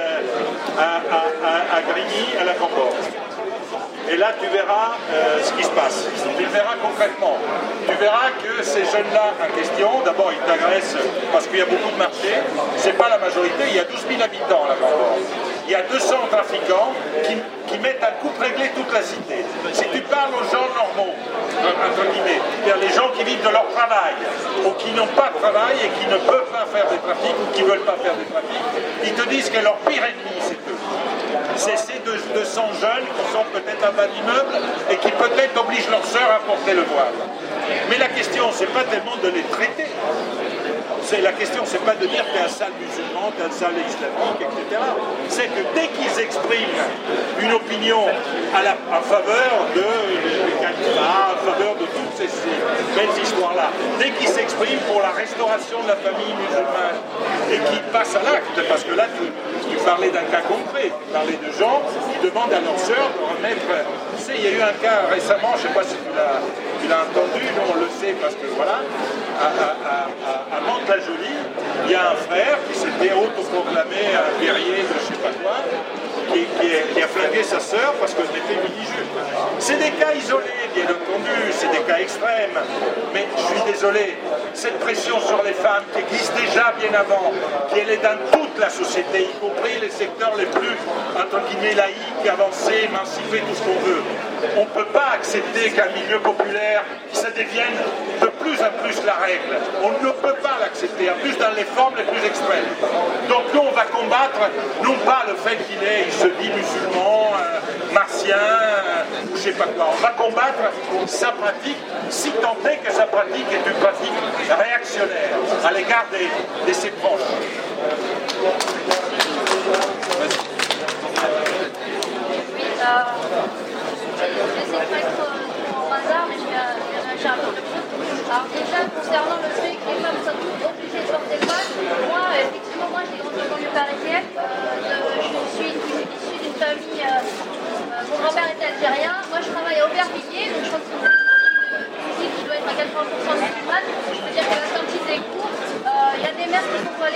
à Grigny, à la Camborne. Et là, tu verras ce qui se passe. Tu le verras concrètement. Tu verras que ces jeunes-là en question, d'abord, ils t'agressent parce qu'il y a beaucoup de marchés. C'est pas la majorité, il y a 12 000 habitants là-bas. Il y a 200 trafiquants qui mettent un coup réglé toute la cité. Si tu parles aux gens normaux, entre guillemets, c'est-à-dire les gens qui vivent de leur travail, ou qui n'ont pas de travail et qui ne peuvent pas faire des trafics, ou qui ne veulent pas faire des trafics, ils te disent que leur pire ennemi, c'est eux. C'est ces 200 jeunes qui sont peut-être en bas d'immeuble et qui peut-être obligent leur sœur à porter le voile. Mais la question, c'est pas tellement de les traiter. La question, c'est pas de dire t'es un sale musulman, t'es un sale islamique, etc. C'est que dès qu'ils expriment une opinion en faveur de califat, en faveur de toutes ces belles histoires-là, dès qu'ils s'expriment pour la restauration de la famille musulmane et qu'ils passent à l'acte, parce que là, tu parlais d'un cas concret, tu parlais de gens qui demandent à leur sœur de remettre. Tu sais, il y a eu un cas récemment, je ne sais pas si tu l'as entendu, nous on le sait parce que voilà, à Mantes-la-Jolie, il y a un frère qui s'était autoproclamé un guerrier de je ne sais pas quoi, qui a flingué sa sœur parce qu'elle était religieuse. C'est des cas isolés, bien entendu, c'est des cas extrêmes, mais je suis désolé, cette pression sur les femmes qui existe déjà bien avant, qui elle est dans toute la société, y compris les secteurs les plus, entre guillemets, laïques, avancés, émancipés, tout ce qu'on veut. On ne peut pas accepter qu'un milieu populaire, ça devienne de plus en plus la règle. On ne peut pas l'accepter, en plus dans les formes les plus extrêmes. Donc nous, on va combattre, non pas le fait qu'il se dit musulman, martien, ou je sais pas quoi. On va combattre sa pratique, si tant est que sa pratique est une pratique réactionnaire à l'égard de ses proches. Je vais essayer de pas être trop en hasard, mais je vais réagir à plusieurs choses. Alors déjà, concernant le fait que les femmes soient toutes obligées de porter le voile, moi, effectivement, j'ai grandi en banlieue parisienne. Je suis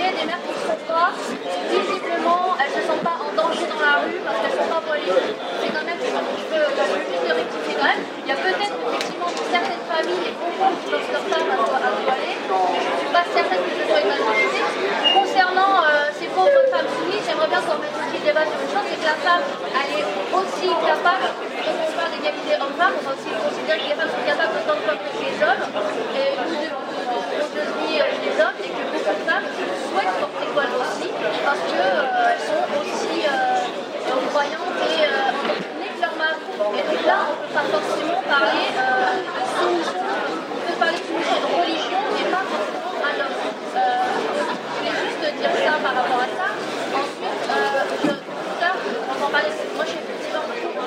trouver des mères qui ne sont pas, visiblement, elles ne se sentent pas en danger dans la rue parce qu'elles ne sont pas voilées. C'est quand même, je veux juste de rectifier quand même. Il y a peut-être effectivement dans certaines familles les concours qui peuvent se faire à voiler, mais je ne suis pas certaine que ce soit une majorité. Concernant ces pauvres femmes soumises, j'aimerais bien qu'on mette aussi le débat sur une chose, c'est que la femme, elle est aussi capable, quand on parle d'égalité homme-femme, on va aussi considérer que les femmes sont capables d'autant de femmes que les hommes, et de vie des hommes, et que beaucoup de femmes souhaitent porter voile aussi, parce qu'elles sont aussi croyantes et endoctrinées que leur mari. Et donc là, on ne peut pas forcément parler de soumission, on peut parler de soumission de religion, mais pas forcément à l'homme. Je voulais juste dire ça par rapport à ça. Ensuite, tout à l'heure, on en parlait, moi je suis effectivement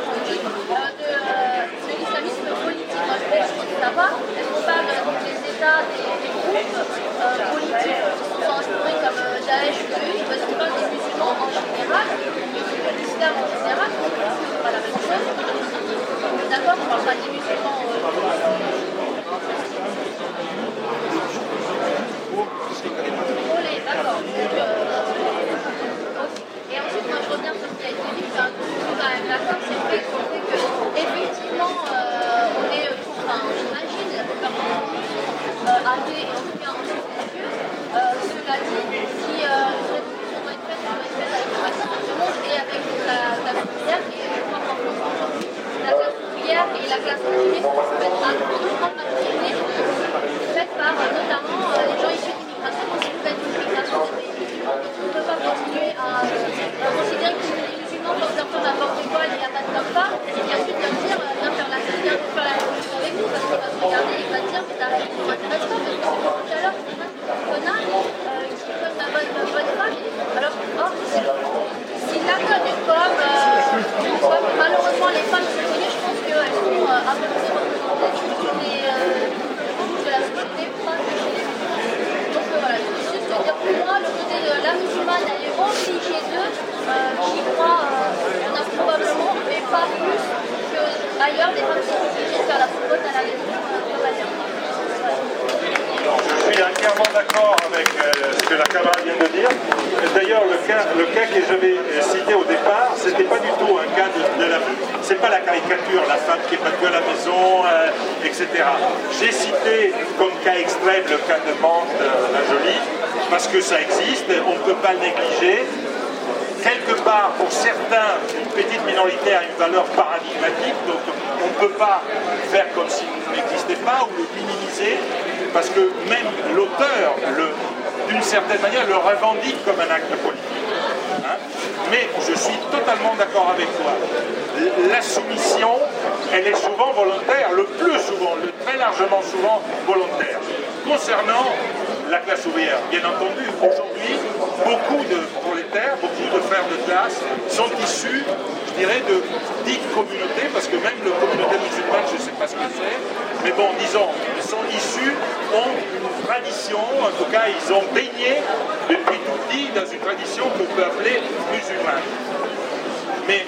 de l'islamisme politique. Moi je voulais juste savoir, est-ce qu'on parle des États, des groupes politiques qui sont instaurés comme Daesh ou est-ce qu'on parle des musulmans en général, de l'islam en général, c'est pas la même chose. D'accord, on ne parle pas des musulmans. D'accord. Et ensuite, moi je reviens sur ce qui a été dit, je suis un peu quand même d'accord, c'est le fait qu'effectivement, on est, j'imagine, la plupart d'entre nous sont athées et en tout cas ensuite religieux. Cela dit, si une révolution doit être faite, elle doit être faite avec le maximum de monde et avec la classe ouvrière, et je crois qu'en France aujourd'hui, la classe ouvrière et la classe ouvrière peuvent être à une grande majorité faite par notamment les gens issus d'immigration, donc c'est une nouvelle immigration des pays. On ne peut pas continuer à considérer que les musulmans peuvent leur faire n'importe quoi, il n'y a pas de comme ça, et ensuite de dire viens faire la révolution avec nous, parce qu'il va se regarder et il va te dire que ta religion ne m'intéresse pas, parce que tout à l'heure, c'est pas un connard qui donne la bonne femme. Alors, s'il la connaît comme malheureusement les femmes sont connues, je pense qu'elles sont à peu près représentées de la société, pas que chez les musulmans. Donc voilà, je veux juste dire pour moi, le côté de la musulmane, elle est aussi chez eux, j'y crois, on a probablement, mais pas plus qu'ailleurs, des femmes sont obligées de faire la popote à la maison, comme ailleurs. Je suis entièrement d'accord avec ce que la camarade vient de dire. D'ailleurs, le cas que j'avais cité au départ, c'était pas du tout un cas c'est pas la caricature, la femme qui est battue à la maison, etc. J'ai cité comme cas extrême le cas de Mante, la Jolie, parce que ça existe, on ne peut pas le négliger. Quelque part, pour certains, une petite minorité a une valeur paradigmatique, donc on ne peut pas faire comme s'il n'existait pas ou le minimiser, parce que même l'auteur, d'une certaine manière, le revendique comme un acte politique. Hein. Mais je suis totalement d'accord avec toi. La soumission, elle est souvent volontaire, le plus souvent, très largement souvent volontaire. Concernant la classe ouvrière, bien entendu, aujourd'hui, beaucoup de prolétaires, beaucoup de frères de classe sont issus, je dirais, de dites communautés, parce que même la communauté musulmane, je ne sais pas ce que c'est, mais bon, disons, ils sont issus, ont une tradition, en tout cas, ils ont baigné depuis tout petit dans une tradition qu'on peut appeler musulmane. Mais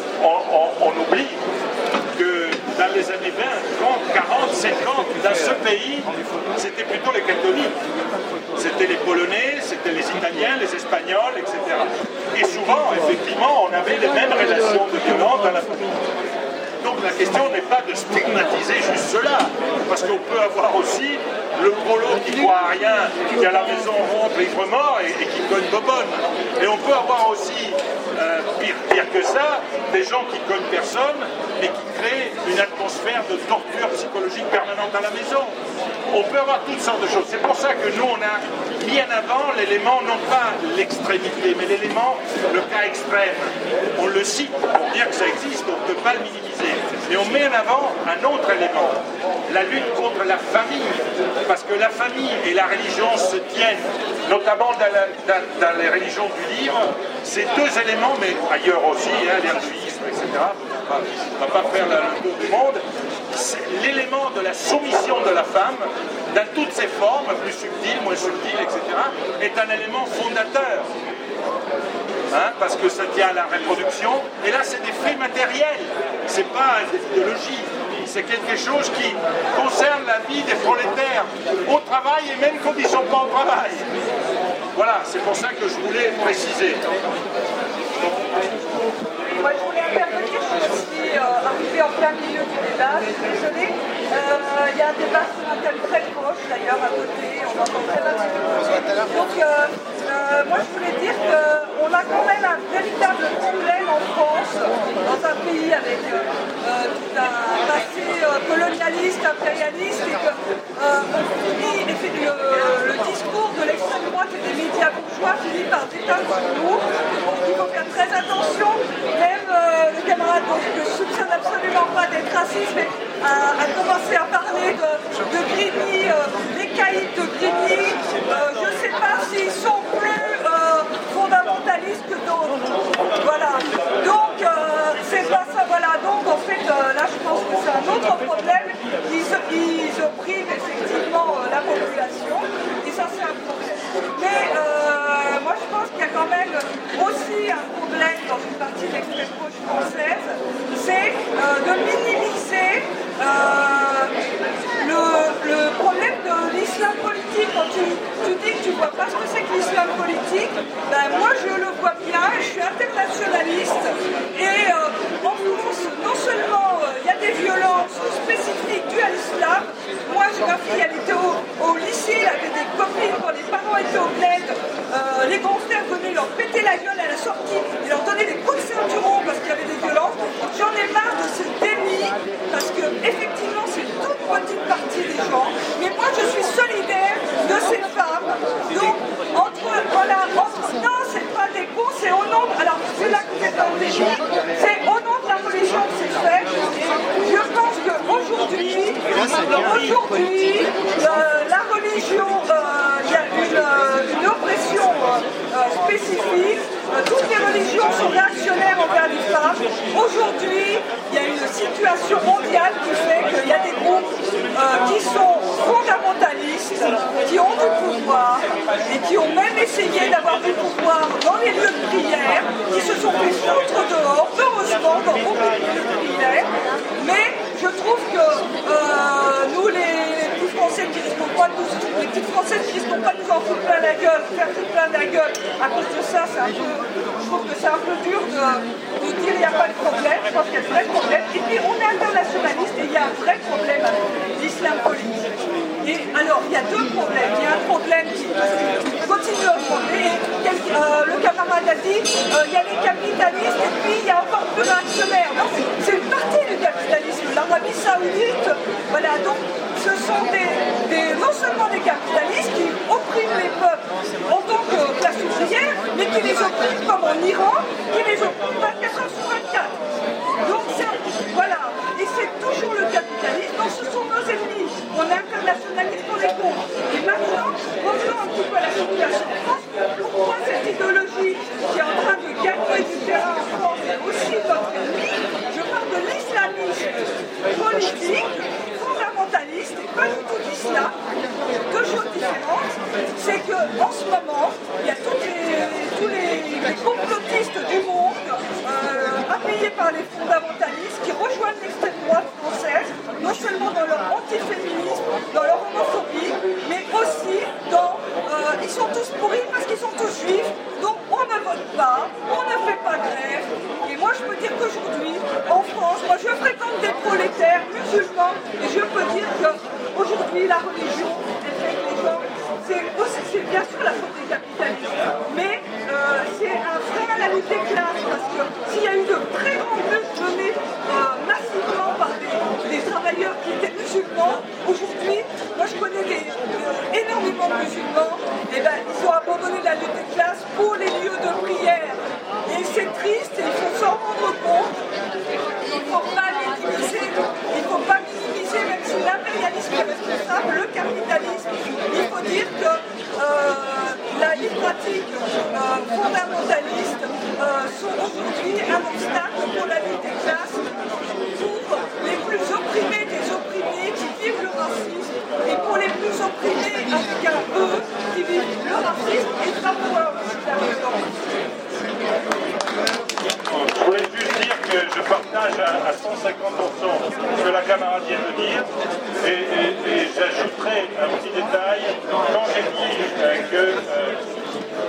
on oublie que dans les années 20, 30, 40, 50, dans ce pays, c'était plutôt les catholiques. C'était les Polonais, c'était les Italiens, les Espagnols, etc. Et souvent, effectivement, on avait les mêmes relations de violence dans la famille. Donc la question n'est pas de stigmatiser juste cela, parce qu'on peut avoir aussi le prolo qui ne croit à rien, qui à la maison rentre ivre mort et qui cogne bobonne. Et on peut avoir aussi, pire que ça, des gens qui cognent personne, mais qui créent une atmosphère de torture psychologique permanente à la maison. On peut avoir toutes sortes de choses. C'est pour ça que nous, on a mis en avant l'élément, non pas l'extrémité, mais l'élément, le cas extrême. On le cite pour dire que ça existe, on ne peut pas le minimiser. Mais on met en avant un autre élément, la lutte contre la famille. Parce que la famille et la religion se tiennent, notamment dans les religions du livre, ces deux éléments, mais ailleurs aussi, l'hindouisme, etc., on ne va pas faire le tour du monde, l'élément de la soumission de la femme, dans toutes ses formes, plus subtiles, moins subtiles, etc., est un élément fondateur. Hein, parce que ça tient à la reproduction, et là c'est des faits matériels, c'est pas une idéologie, c'est quelque chose qui concerne la vie des prolétaires au travail et même quand ils ne sont pas au travail. voilà, c'est pour ça que je voulais préciser. Moi, je voulais intervenir, je suis aussi arrivée en plein milieu du débat, je suis désolée. Il y a un débat sur un thème très proche, d'ailleurs, à côté, on entend très mal ce que vous dites. Donc, moi, je voulais dire qu'on a quand même un véritable problème en France, dans un pays avec tout un passé colonialiste, impérialiste, et que le discours de l'extrême droite et des médias bourgeois finit par déteindre sur nous. Donc, il faut faire très attention. Même le camarade que je ne soupçonne absolument pas d'être raciste, mais a commencé à parler de Grigny, les caïds de Grigny. Je ne sais pas s'ils sont plus fondamentalistes que d'autres. Voilà. Donc, c'est pas ça. Voilà. Donc, en fait, là, je pense que c'est un autre problème. Ils oppriment effectivement la population. Et ça, c'est un problème. Mais moi, je pense qu'il y a quand même aussi un problème dans une partie de l'extrême gauche française, c'est de minimiser le problème de l'islam politique. Quand tu dis que tu ne vois pas ce que c'est que l'islam politique, ben moi je le vois bien, je suis internationaliste et en France, non seulement il y a des violences spécifiques dues à l'islam. Moi, ma fille, elle était au lycée, elle avait des copines, quand les parents étaient au bled, les gangsters venaient leur péter la gueule à la sortie et leur donner des coups de ceinturon parce qu'il y avait des violences. J'en ai marre de ce déni, parce que effectivement c'est une toute petite partie des gens, mais moi je suis solidaire de ces femmes. Donc, non, c'est pas des cons, c'est au nom, alors c'est là que c'est un déni, c'est au nom de la religion que c'est fait. Et je pense qu'aujourd'hui, la religion, il y a une oppression spécifique. Toutes les religions sont réactionnaires envers les femmes. Aujourd'hui, il y a une situation mondiale qui fait qu'il y a des groupes qui sont fondamentalistes, qui ont du pouvoir et qui ont même essayé d'avoir du pouvoir dans les lieux de prière, qui se sont fait foutre dehors, heureusement, dans beaucoup de lieux de prière. Mais je trouve que nous, les petits Français qui risquons pas de nous en foutre plein la gueule, faire tout plein la gueule, à cause de ça, je trouve que c'est un peu dur de dire il n'y a pas de problème. Je pense qu'il y a de vrais problèmes. Et puis on est internationaliste et il y a un vrai problème avec l'islam politique. Et alors, il y a deux problèmes. Il y a un problème qui continue à augmenter. Le camarade a dit il y a les capitalistes et puis il y a encore plus réactionnaires. Non, c'est une partie du capitalisme. L'Arabie Saoudite, voilà, donc ce sont non seulement des capitalistes qui oppriment les peuples en tant que classe ouvrière, mais qui les oppriment comme en Iran, qui les oppriment 24 heures sur 24. Donc voilà, et c'est toujours le capitalisme, donc ce sont nos ennemis. On est internationaliste, on est contre. Et maintenant, revenons un petit peu à la situation en France. Pourquoi cette idéologie qui est en train de gagner du terrain en France est aussi notre ennemi? Je parle de l'islamisme politique, fondamentaliste, et pas du tout d'islam. Deux choses différentes. C'est qu'en ce moment, il y a tous les complotistes du monde, appuyés par les fondamentalistes, qui rejoignent l'extrême droite française, non seulement dans leur antiféminisme, dans leur homophobie, mais aussi ils sont tous pourris parce qu'ils sont tous juifs, donc on ne vote pas, on ne fait pas grève. Et moi je peux dire qu'aujourd'hui, en France, moi je fréquente des prolétaires musulmans, et je peux dire qu'aujourd'hui la religion, elle fait que les gens, c'est bien sûr la faute des capitalistes, mais c'est un frein à la lutte des classes, parce que s'il y a eu de très grands buts menés massivement par des travailleurs qui étaient musulmans, aujourd'hui, moi je connais énormément de musulmans, et ben, ils ont abandonné la lutte des classes pour les lieux de prière. Et c'est triste, et il faut s'en rendre compte. Il ne faut pas minimiser, même si l'impérialisme est responsable, le capitalisme. Il faut dire que les pratiques fondamentalistes sont aujourd'hui un obstacle pour la lutte des classes, pour les plus opprimés des opprimés qui vivent le racisme, et pour les plus opprimés avec un E qui vivent le racisme et parfois aussi la violence. Je voulais juste dire que je partage à 150% ce que la camarade vient de dire, et j'ajouterai un petit détail. Quand j'ai dit que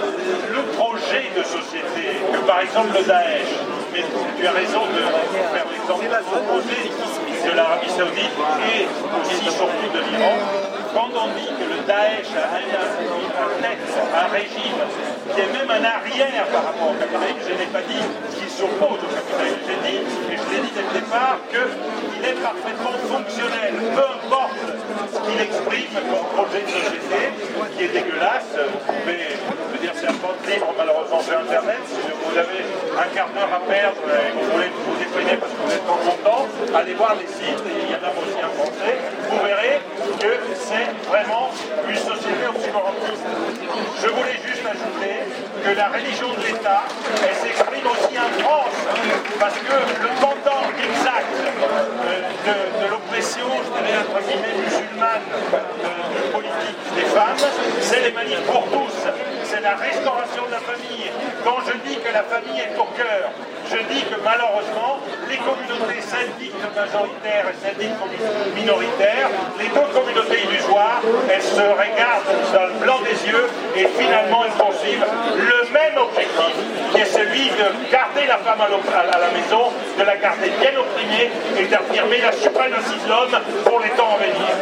exemple le Daesh. Mais tu as raison de faire l'exemple opposé de l'Arabie Saoudite et aussi surtout de l'Iran. Quand on dit que le Daesh a un régime qui est même un arrière par rapport au capitalisme, je n'ai pas dit qu'il s'oppose au capitalisme. J'ai dit, et je l'ai dit dès le départ, qu'il est parfaitement fonctionnel, peu importe ce qu'il exprime comme projet de société, qui est dégueulasse. Vous pouvez, je veux dire, c'est un compte libre malheureusement sur Internet. Si vous avez un quart d'heure à perdre et vous voulez vous déprimer parce que vous êtes en content, allez voir les sites, et il y en a aussi un français, vous verrez que c'est vraiment une société obscurantiste. Je voulais juste ajouter que la religion de l'État, elle s'exprime aussi en France, parce que le pendant exact de l'oppression, je dirais entre guillemets musulmane, politique des femmes, c'est les manifs pour tous, c'est la restauration de la famille. Quand je dis que la famille est au cœur, je dis que malheureusement, les communautés syndiques majoritaires et syndiques minoritaires, les deux communautés illusoires, elles se regardent dans le blanc des yeux et finalement elles poursuivent le même objectif, qui est celui de garder la femme à la maison, de la garder bien opprimée et d'affirmer la suprématie de l'homme pour les temps à venir.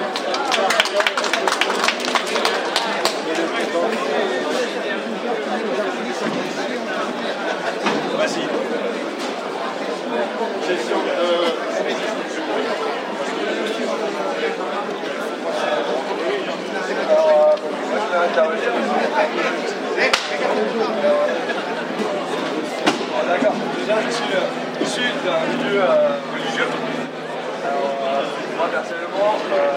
Vas-y. D'accord. Déjà, je suis issu d'un milieu religieux. Moi, personnellement,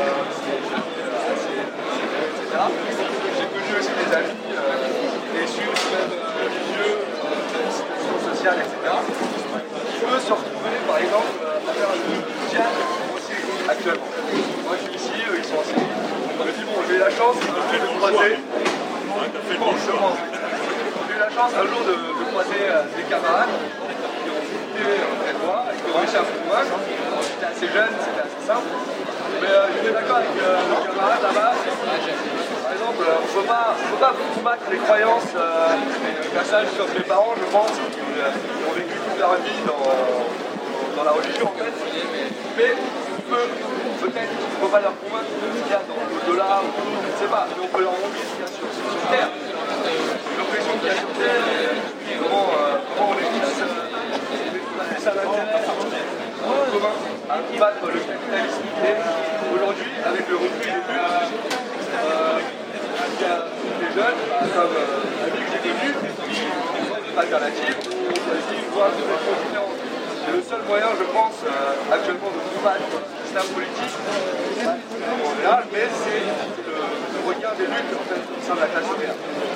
etc. J'ai connu aussi des amis issus du même milieu, situation sociale, etc. Qui peut se retrouver, par exemple, à faire le djihad aussi actuellement. Moi, je suis ici, eux, ils sont en Syrie. Je me dis, bon, j'ai eu la chance de le croiser. Bon, j'ai eu la chance un jour de croiser des camarades qui ont été près de moi et qui ont réussi à me convaincre. J'étais assez jeune, c'était assez simple. Mais j'étais d'accord avec nos camarades là-bas. Par exemple, on ne peut pas combattre les croyances et le passage sur mes parents, je pense, qui ont vécu toute leur vie dans la religion en fait. Mais peut-être qu'il ne faut pas leur convaincre de ce qu'il y a dans l'au-delà, je ne sais pas, mais on peut leur montrer ce qu'il y a sur Terre. L'oppression qu'il y a sur Terre, comment on est tous à l'intérieur en commun à combattre le capitalisme. Et aujourd'hui, avec le recul des luttes, il y a des jeunes, comme amis que j'ai connus, alternatives, ont choisi une voie complètement différente. C'est le seul moyen, je pense, actuellement de combattre l'islam politique en général, mais c'est le regard des luttes en fait, au sein de la classe ouvrière.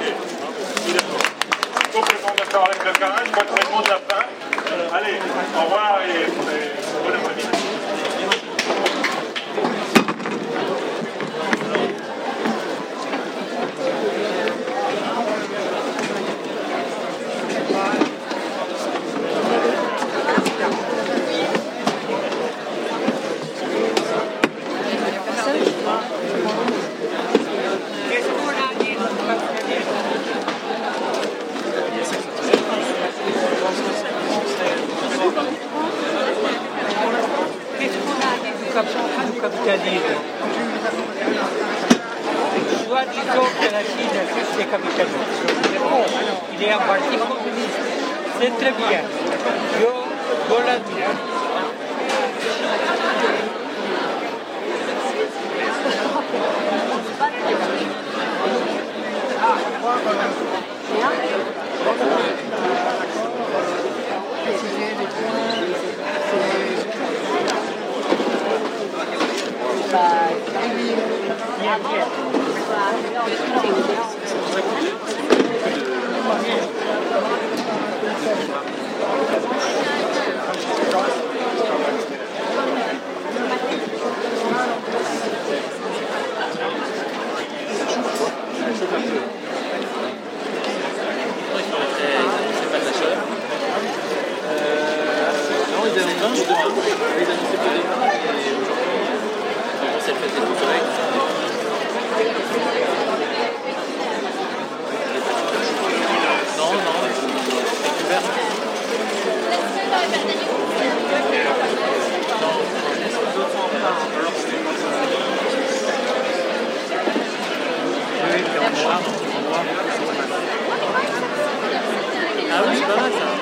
Complètement d'accord avec le Carin, je crois que c'est le mot de la fin. Allez, au revoir et bon après-midi. du capitalisme. Soit disons que la Chine est capitaliste. C'est bon, il est un parti communiste. C'est très bien. Je l'admire. Ah oui, c'est pas mal ça.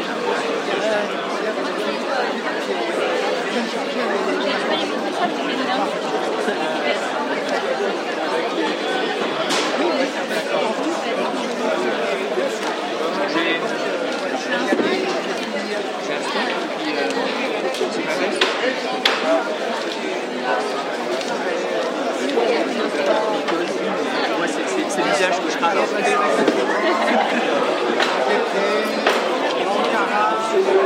Moi, c'est l'usage que je crains.